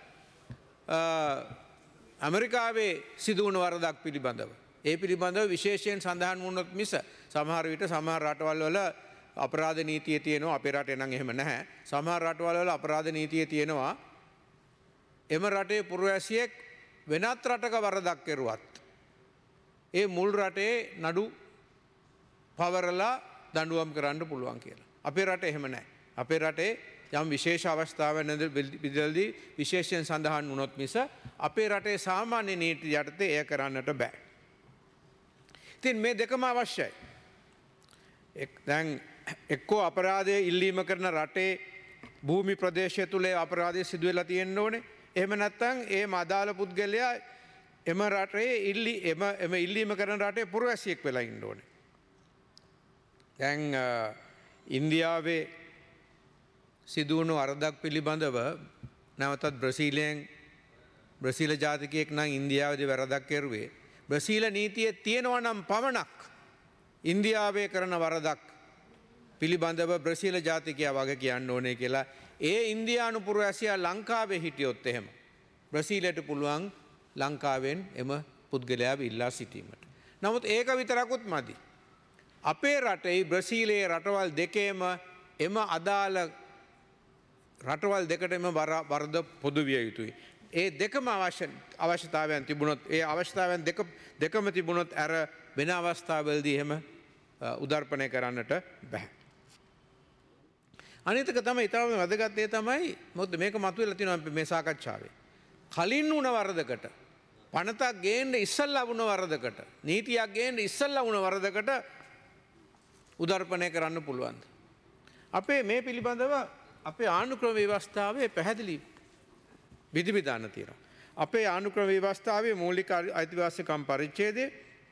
ඇමරිකාවේ සිදු වුණ වරදක් පිළිබඳව. ඒ පිළිබඳව විශේෂයෙන් සඳහන් වුණොත් මිස සමහර විට සමහර රටවල් වල අපරාධ නීතිය තියෙනවා. අපේ රටේ නම් එහෙම නැහැ. සමහර රටවල් වල අපරාධ නීතිය තියෙනවා. එම රටේ පුරවැසියෙක් වෙනත් රටක වරදක් කෙරුවත් ඒ මුල් රටේ නඩු පවරලා දඬුවම් කරන්න පුළුවන් කියලා. අපේ රටේ එහෙම නැහැ. අපේ රටේ යම් විශේෂ අවස්ථාවන් විදිහදී විශේෂයෙන් සඳහන් වුණොත් මිස අපේ රටේ සාමාන්‍ය නීති යටතේ එය කරන්නට බෑ. ඉතින් මේ දෙකම අවශ්‍යයි. දැන් එක්කෝ අපරාධය ඉල්ලීම කරන රටේ භූමි ප්‍රදේශය තුල අපරාධය සිදු වෙලා තියෙන්න ඕනේ. එහෙම නැත්නම් ඒ අදාළ පුද්ගලයා එම රටේ එම ඉල්ලීම කරන රටේ පුරවැසියෙක් වෙලා ඉන්න ඕනේ. දැන් ඉන්දියාවේ සිදුවුණු වරදක් පිළිබඳව නැවතත් බ්‍රසීල ජාතිකයෙක් නම් ඉන්දියාවේදී වරදක් කෙරුවේ. බ්‍රසීල නීතියේ තියෙනවා නම් පමණක් ඉන්දියාවේ කරන වරදක් පිළිබඳව බ්‍රසීල ජාතිකයා වගේ කියන්න ඕනේ කියලා ඒ ඉන්දියානු පුරවැසියා ලංකාවේ හිටියොත් එහෙම බ්‍රසීලයට පුළුවන් ලංකාවෙන් එම පුද්ගලයාව ඉල්ලා සිටීමට. නමුත් ඒක විතරකුත් මදි. අපේ රටේ බ්‍රසීලයේ රටවල් දෙකේම එම අදාළ රටවල් දෙකටම වරද පොදු විය යුතුයි. ඒ දෙකම අවශ්‍යතාවයන් තිබුණොත් ඒ අවශ්‍යතාවයන් දෙකම තිබුණොත් අර වෙන අවස්ථාවවලදී එහෙම උදර්පණය කරන්නට බෑ. අනිතක තමයි ඊටම වැදගත් දේ තමයි මොකද මේක මතුවෙලා තියෙනවා මේ සාකච්ඡාවේ. කලින් වුණ වරදකට පනතක් ගේන්න ඉස්සල්ලා වුණ වරදකට නීතියක් ගේන්න ඉස්සල්ලා වුණ වරදකට උදර්පණය කරන්න පුළුවන්ද? අපේ මේ පිළිබඳව අපේ ආණ්ඩුක්‍රම ව්‍යවස්ථාවේ පැහැදිලි විධිවිධාන තියෙනවා. අපේ ආණ්ඩුක්‍රම ව්‍යවස්ථාවේ මූලික අයිතිවාසිකම් පරිච්ඡේදයේ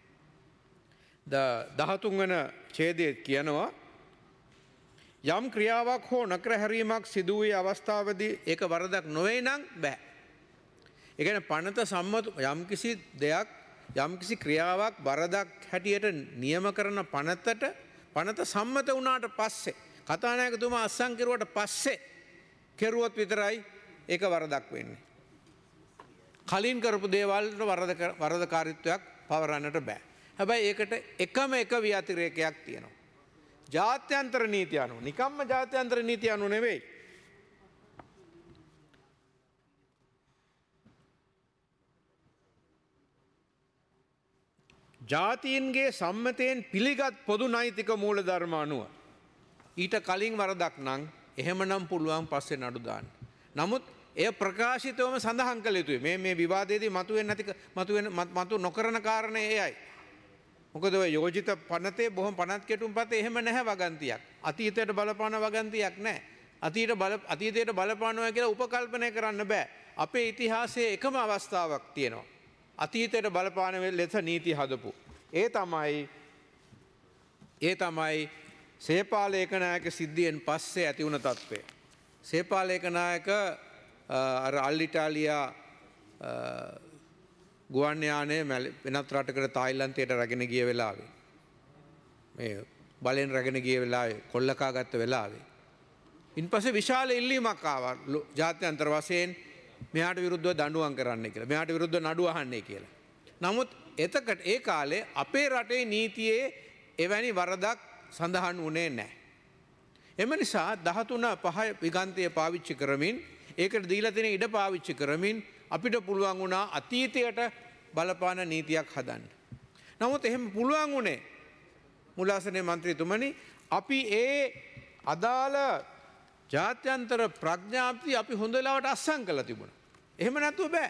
13 වන ඡේදයේ කියනවා යම් ක්‍රියාවක් හෝ නොකර හැරීමක් සිදු වූ අවස්ථාවේදී ඒක වරදක් නොවේ නම් බෑ. ඒ කියන්නේ පනත සම්මත යම්කිසි දෙයක් යම්කිසි ක්‍රියාවක් වරදක් හැටියට නියම කරන පනත සම්මත වුණාට පස්සේ කතානායකතුමා අත්සන් කෙරුවට පස්සේ කෙරුවොත් විතරයි ඒක වරදක් වෙන්නේ. කලින් කරපු දේවල්ට වරදකාරීත්වයක් පවරන්නට බෑ. හැබැයි ඒකට එකම එක ව්‍යතිරේකයක් තියෙනවා. ජාත්‍යන්තර නීති අනුව නිකම්ම ජාත්‍යන්තර නීති අනුව නෙවෙයි. ජාතීන්ගේ සම්මතයෙන් පිළිගත් පොදු නෛතික මූලධර්ම අනුව ඊට කලින් වරදක් නම් එහෙමනම් පුළුවන් පස්සේ නඩු දාන්න. නමුත් එය ප්‍රකාශිතවම සඳහන් කළ යුතුයි. මේ විවාදයේදී මතු නොකරන කාරණේ එයයි. මොකද ඔය යෝජිත පනතේ බොහොම පනත් කෙටුම්පතේ එහෙම නැහැ වගන්තියක්. අතීතයට බලපාන වගන්තියක් නැහැ. අතීතයට බලපානවා කියලා උපකල්පනය කරන්න බෑ. අපේ ඉතිහාසයේ එකම අවස්ථාවක් තියෙනවා. අතීතයට බලපාන ලෙස නීති හදපු. ඒ තමයි සේපාල ඒකනායක සිද්ධියෙන් පස්සේ ඇති වුණ තත්ත්වය. සේපාල ඒකනායක අර අල්ඉටාලියා ගුවන් යානය වෙනත් රටකට තායිලන්තයට රැගෙන ගිය වෙලාවේ මේ බලෙන් රැගෙන ගිය වෙලාවේ කොල්ලකා ගත්ත වෙලාවේ ඉන්පස්සේ විශාල ඉල්ලීමක් ආවා ජාත්‍යන්තර වශයෙන් මෙයාට විරුද්ධව දඬුවම් කරන්න කියලා. මෙයාට විරුද්ධව නඩු අහන්නේ කියලා. නමුත් එතකට ඒ කාලේ අපේ රටේ නීතියේ එවැනි වරදක් සඳහන් වුණේ නැහැ. එම නිසා 13.5 විගන්තය පාවිච්චි කරමින් ඒකට දීලා තියෙන ඉඩ පාවිච්චි කරමින් අපිට පුළුවන් වුණා අතීතයට බලපාන නීතියක් හදන්න. නමුත් එහෙම පුළුවන් වුණේ මුලාසනේ මන්ත්‍රීතුමනි අපි ඒ අදාළ ජාත්‍යන්තර ප්‍රඥාප්තිය අපි හොඳ වෙලාවට අත්සන් කළා තිබුණා. එහෙම නැතුව බෑ.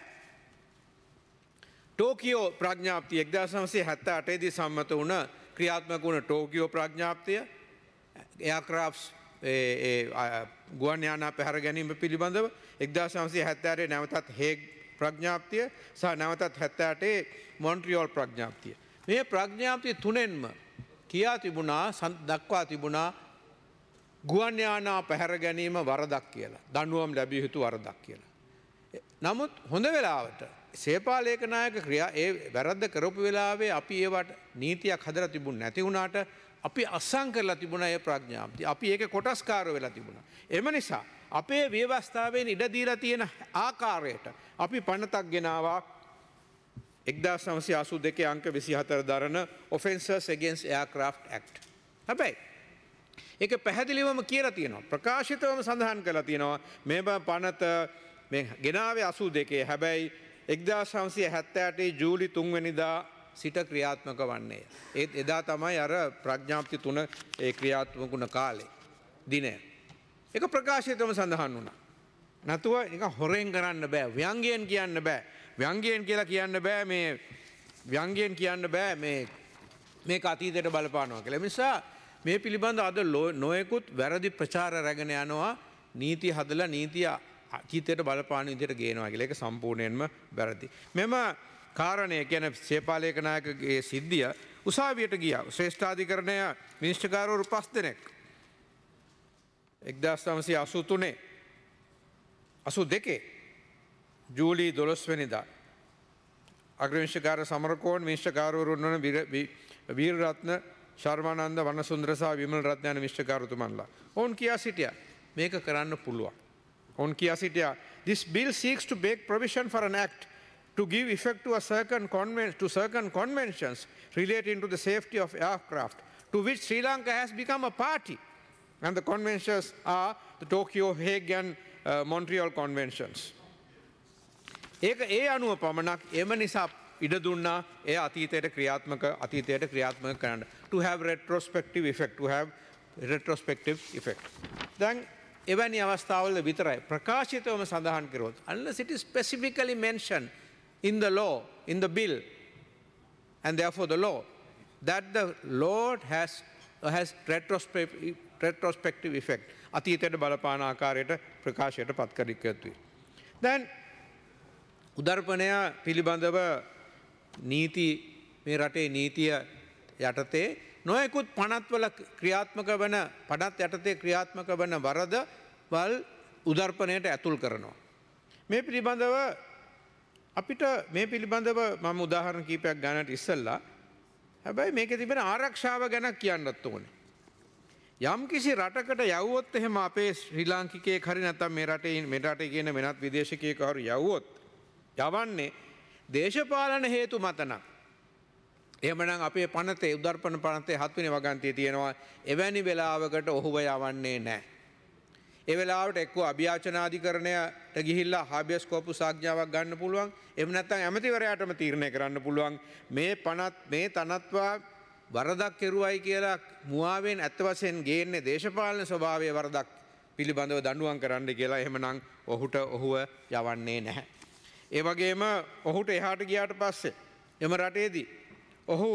ටෝකියෝ ප්‍රඥාප්තිය 1978 දී සම්මත වුණ ක්‍රියාත්මක වුණ ටෝකියෝ ප්‍රඥාප්තිය එයාක්‍රාෆ්ට්ස් ගුවන් යානා පැහැර ගැනීම පිළිබඳව 1978 නැවතත් හේග් ප්‍රඥාප්තිය සහ නැවතත් 78 මොන්ට්‍රියෝල් ප්‍රඥාප්තිය. මේ ප්‍රඥාප්තිය තුනෙන්ම කියා තිබුණා දක්වා තිබුණා ගුවන් යානා පැහැර ගැනීම වරදක් කියලා. දඬුවම් ලැබිය යුතු වරදක් කියලා. නමුත් හොඳ වෙලාවට සේපාල ඒකනායක ක්‍රියා ඒ වැරද්ද කරපු වෙලාවේ අපි ඒවට නීතියක් හදලා තිබුණ නැති වුණාට අපි අත්සන් කරලා තිබුණා ඒ ප්‍රඥාප්තිය. අපි ඒකේ කොටස්කාරව වෙලා තිබුණා. එම නිසා අපේ ව්‍යවස්ථාවෙන් ඉඩ දීලා තියෙන ආකාරයට අපි පනතක් ගෙනාවා 1982 අංක 24 දරන Offences Against Aircraft Act. හැබැයි ඒක පැහැදිලිවම කියලා තියෙනවා. ප්‍රකාශිතවම සඳහන් කරලා තියෙනවා මේ පනත මේ ගෙනාවේ 82. හැබැයි 1978 ජූලි 3 වෙනිදා සිට ක්‍රියාත්මක වන්නේ. ඒත් එදා තමයි අර ප්‍රඥාප්ති 3 ඒ ක්‍රියාත්මක වුණ කාලේ දිනය. ඒක ප්‍රකාශිතවම සඳහන් වුණා. නැතුව නිකන් හොරෙන් කරන්න බෑ. ව්‍යංගයෙන් කියන්න බෑ. ව්‍යංගයෙන් කියලා කියන්න බෑ මේ ව්‍යංගයෙන් කියන්න බෑ මේක අතීතයට බලපානවා කියලා. ඒ නිසා මේ පිළිබඳ අද නොයෙකුත් වැරදි ප්‍රචාර රැගෙන යනවා. නීති හදලා නීතිය අතීතයට බලපාන විදිහට ගේනවා කියලා. ඒක සම්පූර්ණයෙන්ම වැරදි. මෙම කාරණය කියන්නේ සේපාලේක නායකගේ සිද්ධිය උසාවියට ගියා. ශ්‍රේෂ්ඨාධිකරණය විනිශ්චයකාරවරු 5 දෙනෙක් 1983 82 ජූලි 12 වෙනිදා අග්‍රවිනිශ්චයකාර සමරකෝන් විනිශ්චයකාරවරුන් වන වීරරත්න ශර්මානන්ද වනසුන්දර සහ විමල රත්න යන විනිශ්චයකාරතුමන්ලා ඔවුන් කියා සිටියා මේක කරන්න පුළුවන්. ඔවුන් කියා සිටියා this bill seeks to make provision for an act to give effect to certain conventions relating to the safety of aircraft to which Sri Lanka has become a party, and the conventions are the Tokyo, Hague and Montreal conventions. ඒක ඒ අනුව පමණක් එම නිසා ඉඩ දුන්නා ඒ අතීතයට ක්‍රියාත්මක කරන්න to have retrospective effect. දැන් එවැනි අවස්ථාවල විතරයි ප්‍රකාශිතවම සඳහන් කරොත් unless it is specifically mentioned in the law, in the bill, and therefore the law, that the law has retrospective effect. අතීතයට බලපාන ආකාරයට ප්‍රකාශයට පත් කර යුතුයි. දැන් උදර්පණය පිළිබඳව නීති මේ රටේ නීතිය යටතේ නොයෙකුත් පනත්වල ක්‍රියාත්මක වන පනත් යටතේ ක්‍රියාත්මක වන වරදවල් උදර්පණයට ඇතුල් කරනවා. මේ පිළිබඳව අපිට මේ පිළිබඳව මම උදාහරණ කීපයක් ගන්නට ඉස්සෙල්ලා හැබැයි මේකේ තිබෙන ආරක්ෂාව ගැන කියන්නත් ඕනේ. යම් කිසි රටකට යවුවොත් එහෙම අපේ ශ්‍රී ලාංකිකයෙක් හරි නැත්නම් මේ රටේ කියන වෙනත් විදේශිකයෙක් හරි යවුවොත් යවන්නේ දේශපාලන හේතු මත නම් එහෙමනම් අපේ පනතේ උදර්පණ පනතේ 7 වෙනි වගන්තියේ තියෙනවා එවැනි වෙලාවකට ඔහුව යවන්නේ නැහැ. ඒ වෙලාවට එක්ක අභියාචනාධිකරණයට ගිහිල්ලා හාබියස් කෝපස් ආඥාවක් ගන්න පුළුවන්. එහෙම නැත්නම් ඇමතිවරයාටම තීරණය කරන්න පුළුවන් මේ තනත්වා වරදක් කෙරුවයි කියලා මුවාවෙන් ඇත්ත වශයෙන් ගේන්නේ දේශපාලන ස්වභාවයේ වරදක් පිළිබඳව දඬුවම් කරන්න කියලා. එහෙමනම් ඔහුව යවන්නේ නැහැ. ඒ වගේම ඔහුට එහාට ගියාට පස්සේ එම රටේදී ඔහු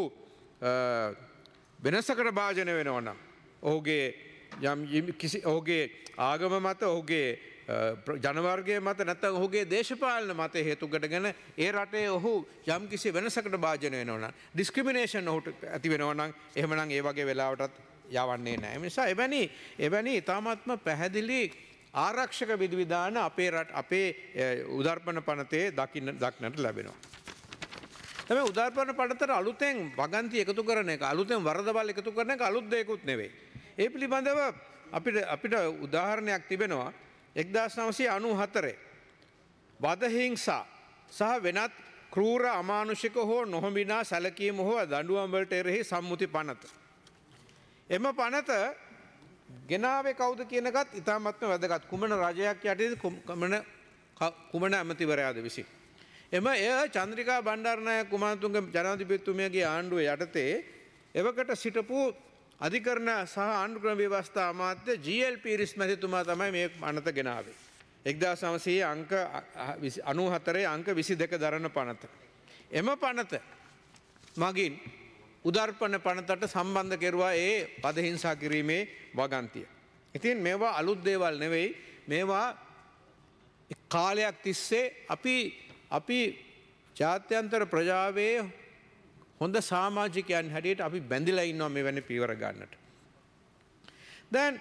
වෙනසකට භාජනය වෙනවා නම් ඔහුගේ ඔහුගේ ආගම මත ඔහුගේ ජනවර්ගය මත නැත්නම් ඔහුගේ දේශපාලන මත හේතු කොටගෙන ඒ රටේ ඔහු යම් කිසි වෙනසකට භාජනය වෙනවා නම් ඩිස්ක්‍රිමිනේෂන් ඔහුට ඇති වෙනවා නම් එහෙමනම් ඒ වගේ වෙලාවටත් යවන්නේ නැහැ. ඒ නිසා එවැනි ඊ타මාත්ම පැහැදිලි ආරක්ෂක විධිවිධාන අපේ උදර්පණ පනතේ දක්නට ලැබෙනවා. තමයි උදර්පණ පනතට අලුතෙන් වගන්ති එකතු කරන එක අලුතෙන් වරදවල් එකතු කරන එක අලුත් දෙයක්ුත් නෙවෙයි. ඒ පිළිබඳව අපිට උදාහරණයක් තිබෙනවා 1994 වදහිංසා සහ වෙනත් ක්‍රූර අමානුෂික හෝ නොහොඹිනා සැලකීම හෝ දඬුවම් වලට එරෙහි සම්මුති පනත. එම පනත ගෙනාවේ කවුද කියන එකත් ඉතාමත්ම වැදගත්. කුමන රජයක් යටතේද කුමන ඇමතිවරයාද විසින්. එය චන්ද්‍රිකා බණ්ඩාරනායක කුමාරතුංග ජනාධිපතිතුමියගේ ආණ්ඩුව යටතේ එවකට සිටපු අධිකරණ සහ ආණ්ඩුක්‍රම ව්‍යවස්ථා අමාත්‍ය GL පීරිස් මැතිතුමා තමයි මේ පනත ගෙනාවේ. 1900 අංක 94 අංක 22 දරන පනත. එම පනත මගින් උදර්පණ පනතට සම්බන්ධ කෙරුවා ඒ පදහිංසා කිරීමේ වගන්තිය. ඉතින් මේවා අලුත් දේවල් නෙවෙයි. මේවා කාලයක් තිස්සේ අපි ජාත්‍යන්තර ප්‍රජාවේ හොඳ සමාජිකයන් හැටියට අපි බැඳිලා ඉන්නවා මෙවැනි පියවර ගන්නට. දැන්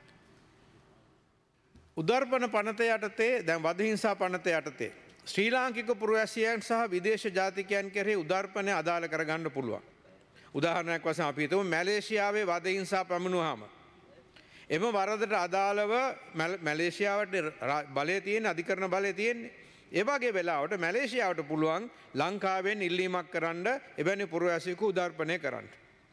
උදර්පණ පනත යටතේ දැන් වදහිංසා පනත යටතේ ශ්‍රී ලාංකික පුරවැසියන් සහ විදේශ ජාතිකයන් කෙරෙහි උදර්පණය අදාළ කරගන්න පුළුවන්. උදාහරණයක් වශයෙන් අපි හිතමු මැලේසියාවේ වදහිංසා පැමිණුවාම එම වරදට අදාළව මැලේසියාවට බලය තියෙන අධිකරණ බලය තියෙන්නේ. ඒ වගේ වෙලාවට මැලේසියාවට පුළුවන් ලංකාවෙන් ඉල්ලීමක් කරන්න එවැනි පුරවැසියෙකු උදර්පණය කරන්න.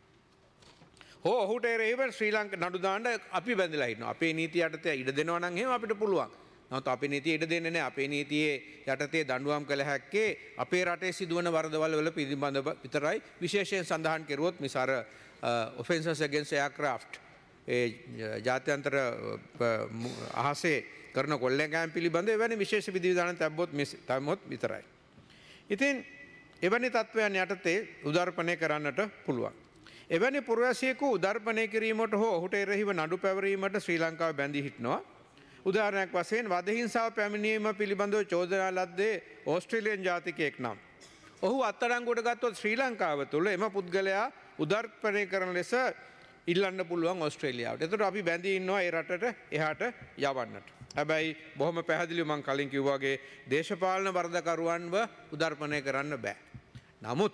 ඔහුට එරෙහිව ශ්‍රී ලංකාව නඩු දාන්න අපි බැඳලා ඉන්නවා. අපේ නීතිය යටතේ ඉඩ දෙනවා නම් එහෙම අපිට පුළුවන්. නමුත් අපේ නීතිය ඉඩ දෙන්නේ නැහැ. අපේ නීතියේ යටතේ දඬුවම් කළ හැක්කේ අපේ රටේ සිදුවන වරදවල් වල පිළිබඳව විතරයි. විශේෂයෙන් සඳහන් කෙරුවොත් මිසර offences against aircraft ජාත්‍යන්තර අහසේ කරන කොල්ලකෑම් පිළිබඳ එවැනි විශේෂ විධිවිධාන තැබ්බොත් විතරයි. ඉතින් එවැනි තත්ත්වයන් යටතේ උදර්පණය කරන්නට පුළුවන්. එවැනි පුරවැසියෙකු උදර්පණය කිරීමට හෝ ඔහුට එරෙහිව නඩු පැවරීමට ශ්‍රී ලංකාව බැඳී හිටනවා. උදාහරණයක් වශයෙන් වදහිංසාව පැමිණීම පිළිබඳව චෝදනා ලද්දේ ඕස්ට්‍රේලියන් ජාතිකයෙක් නම්. ඔහු අත්අඩංගුවට ගත්තොත් ශ්‍රී ලංකාව තුළ එම පුද්ගලයා උදර්පණය කරන ලෙස ඉල්ලන්න පුළුවන් ඕස්ට්‍රේලියාවට. එතකොට අපි බැඳී ඉන්නවා ඒ රටට එහාට යවන්නට. හැබැයි බොහොම පැහැදිලිව මම කලින් කිව්වා වගේ දේශපාලන වරදකරුවන්ව උදර්පණය කරන්න බෑ. නමුත්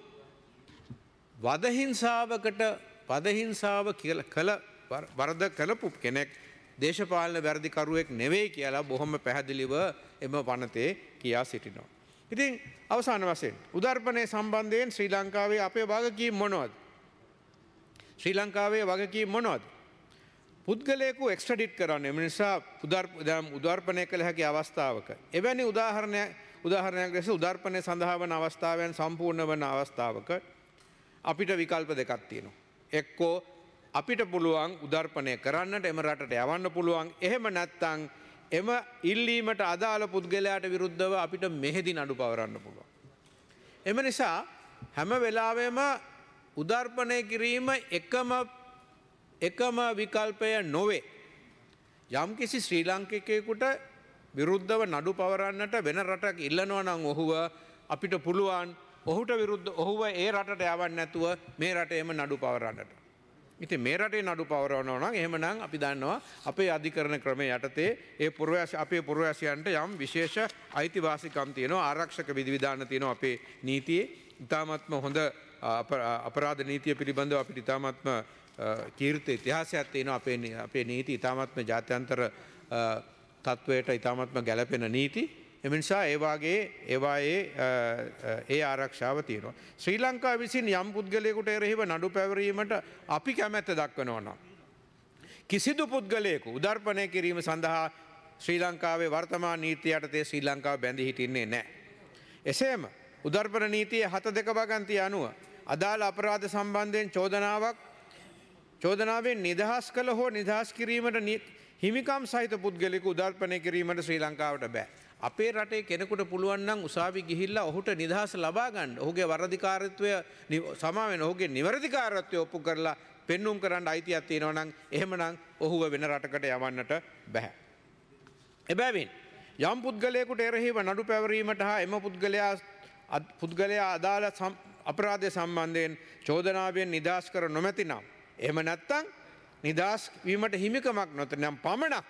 වදහිංසාව කළ වරද කළපු කෙනෙක් දේශපාලන වැරදිකරුවෙක් නෙවෙයි කියලා බොහොම පැහැදිලිව එම පනතේ කියා සිටිනවා. ඉතින් අවසාන වශයෙන් උදර්පණය සම්බන්ධයෙන් ශ්‍රී ලංකාවේ අපේ වගකීම් මොනවද? ශ්‍රී ලංකාවේ වගකීම් මොනවද? පුද්ගලයෙකු එක්ස්ට්‍රඩිට් කරන්න. එම නිසා උදර්පණය කළ හැකි අවස්ථාවක එවැනි උදාහරණයක් ලෙස උදර්පණය සඳහා වන අවස්ථාවෙන් සම්පූර්ණ වන අවස්ථාවක අපිට විකල්ප දෙකක් තියෙනවා. එක්කෝ අපිට පුළුවන් උදර්පණය කරන්නට එම රටට යවන්න පුළුවන්. එහෙම නැත්නම් එම ඉල්ලීමට අදාළ පුද්ගලයාට විරුද්ධව අපිට මෙහෙදි නඩු පවරන්න පුළුවන්. එම නිසා හැම වෙලාවෙම උදර්පණය කිරීම එකම විකල්පය නොවේ. යම්කිසි ශ්‍රී ලාංකිකයෙකුට විරුද්ධව නඩු පවරන්නට වෙන රටක් ඉල්ලනවා නම් ඔහුව අපිට පුළුවන් ඔහුට විරුද්ධ ඔහුව ඒ රටට යවන්න නැතුව මේ රටේම නඩු පවරන්නට. ඉතින් මේ රටේ නඩු පවරවනවා නම් එහෙමනම් අපි දන්නවා අපේ අධිකරණ ක්‍රමය යටතේ අපේ පුරවැසියන්ට යම් විශේෂ අයිතිවාසිකම් තියෙනවා, ආරක්ෂක විධිවිධාන තියෙනවා අපේ නීතියේ. ඉතාමත්ම හොඳ අපරාධ නීතිය පිළිබඳව අපිට ඉතාමත්ම කීර්ති ඉතිහාසයක් තියෙනවා. අපේ නීති ඉතාමත්ම ජාත්‍යන්තර තත්වයට ඉතාමත්ම ගැලපෙන නීති. එම නිසා ඒවායේ ඒ ආරක්ෂාව තියෙනවා. ශ්‍රී ලංකාව විසින් යම් පුද්ගලයෙකුට එරෙහිව නඩු පැවරීමට අපි කැමැත්ත දක්වනවා නම් කිසිදු පුද්ගලයෙකු උදර්පණය කිරීම සඳහා ශ්‍රී ලංකාවේ වර්තමාන නීතිය යටතේ ශ්‍රී ලංකාව බැඳී හිටින්නේ නැහැ. එසේම උදර්පණ නීතියේ 7.2 වගන්තිය අනුව අදාළ අපරාධ සම්බන්ධයෙන් චෝදනාවෙන් නිදහස් කළ හෝ නිදහස් කිරීමට හිමිකම් සහිත පුද්ගලයෙකු උදර්පණය කිරීමට ශ්‍රී ලංකාවට බෑ. අපේ රටේ කෙනෙකුට පුළුවන් නම් උසාවි ගිහිල්ලා ඔහුට නිදහස ලබා ගන්න. ඔහුගේ වරදිකාරීත්වය සමාවෙන් ඔහුගේ නිවැරදිකාරත්වය ඔප්පු කරලා පෙන්눔 කරන්න අයිතියක් තියෙනවා නම් එහෙමනම් ඔහුව වෙන රටකට යවන්නට බෑ. එබැවින් යම් පුද්ගලයෙකුට එරෙහිව නඩු පැවරීමට හා එම පුද්ගලයා අදාළ අපරාධය සම්බන්ධයෙන් චෝදනාවෙන් නිදහස් කර නොමැති නම් එහෙම නැත්නම් නිදහස් වීමට හිමිකමක් නොතනම් පමණක්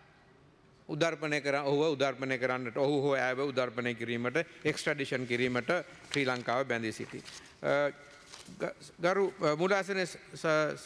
ඔහුව උදර්පණය කරන්නට ඔහු හෝ ඇයව උදර්පණය කිරීමට එක්ස්ට්‍රැඩිෂන් කිරීමට ශ්‍රී ලංකාව බැඳී සිටී. ගරු මුලාසන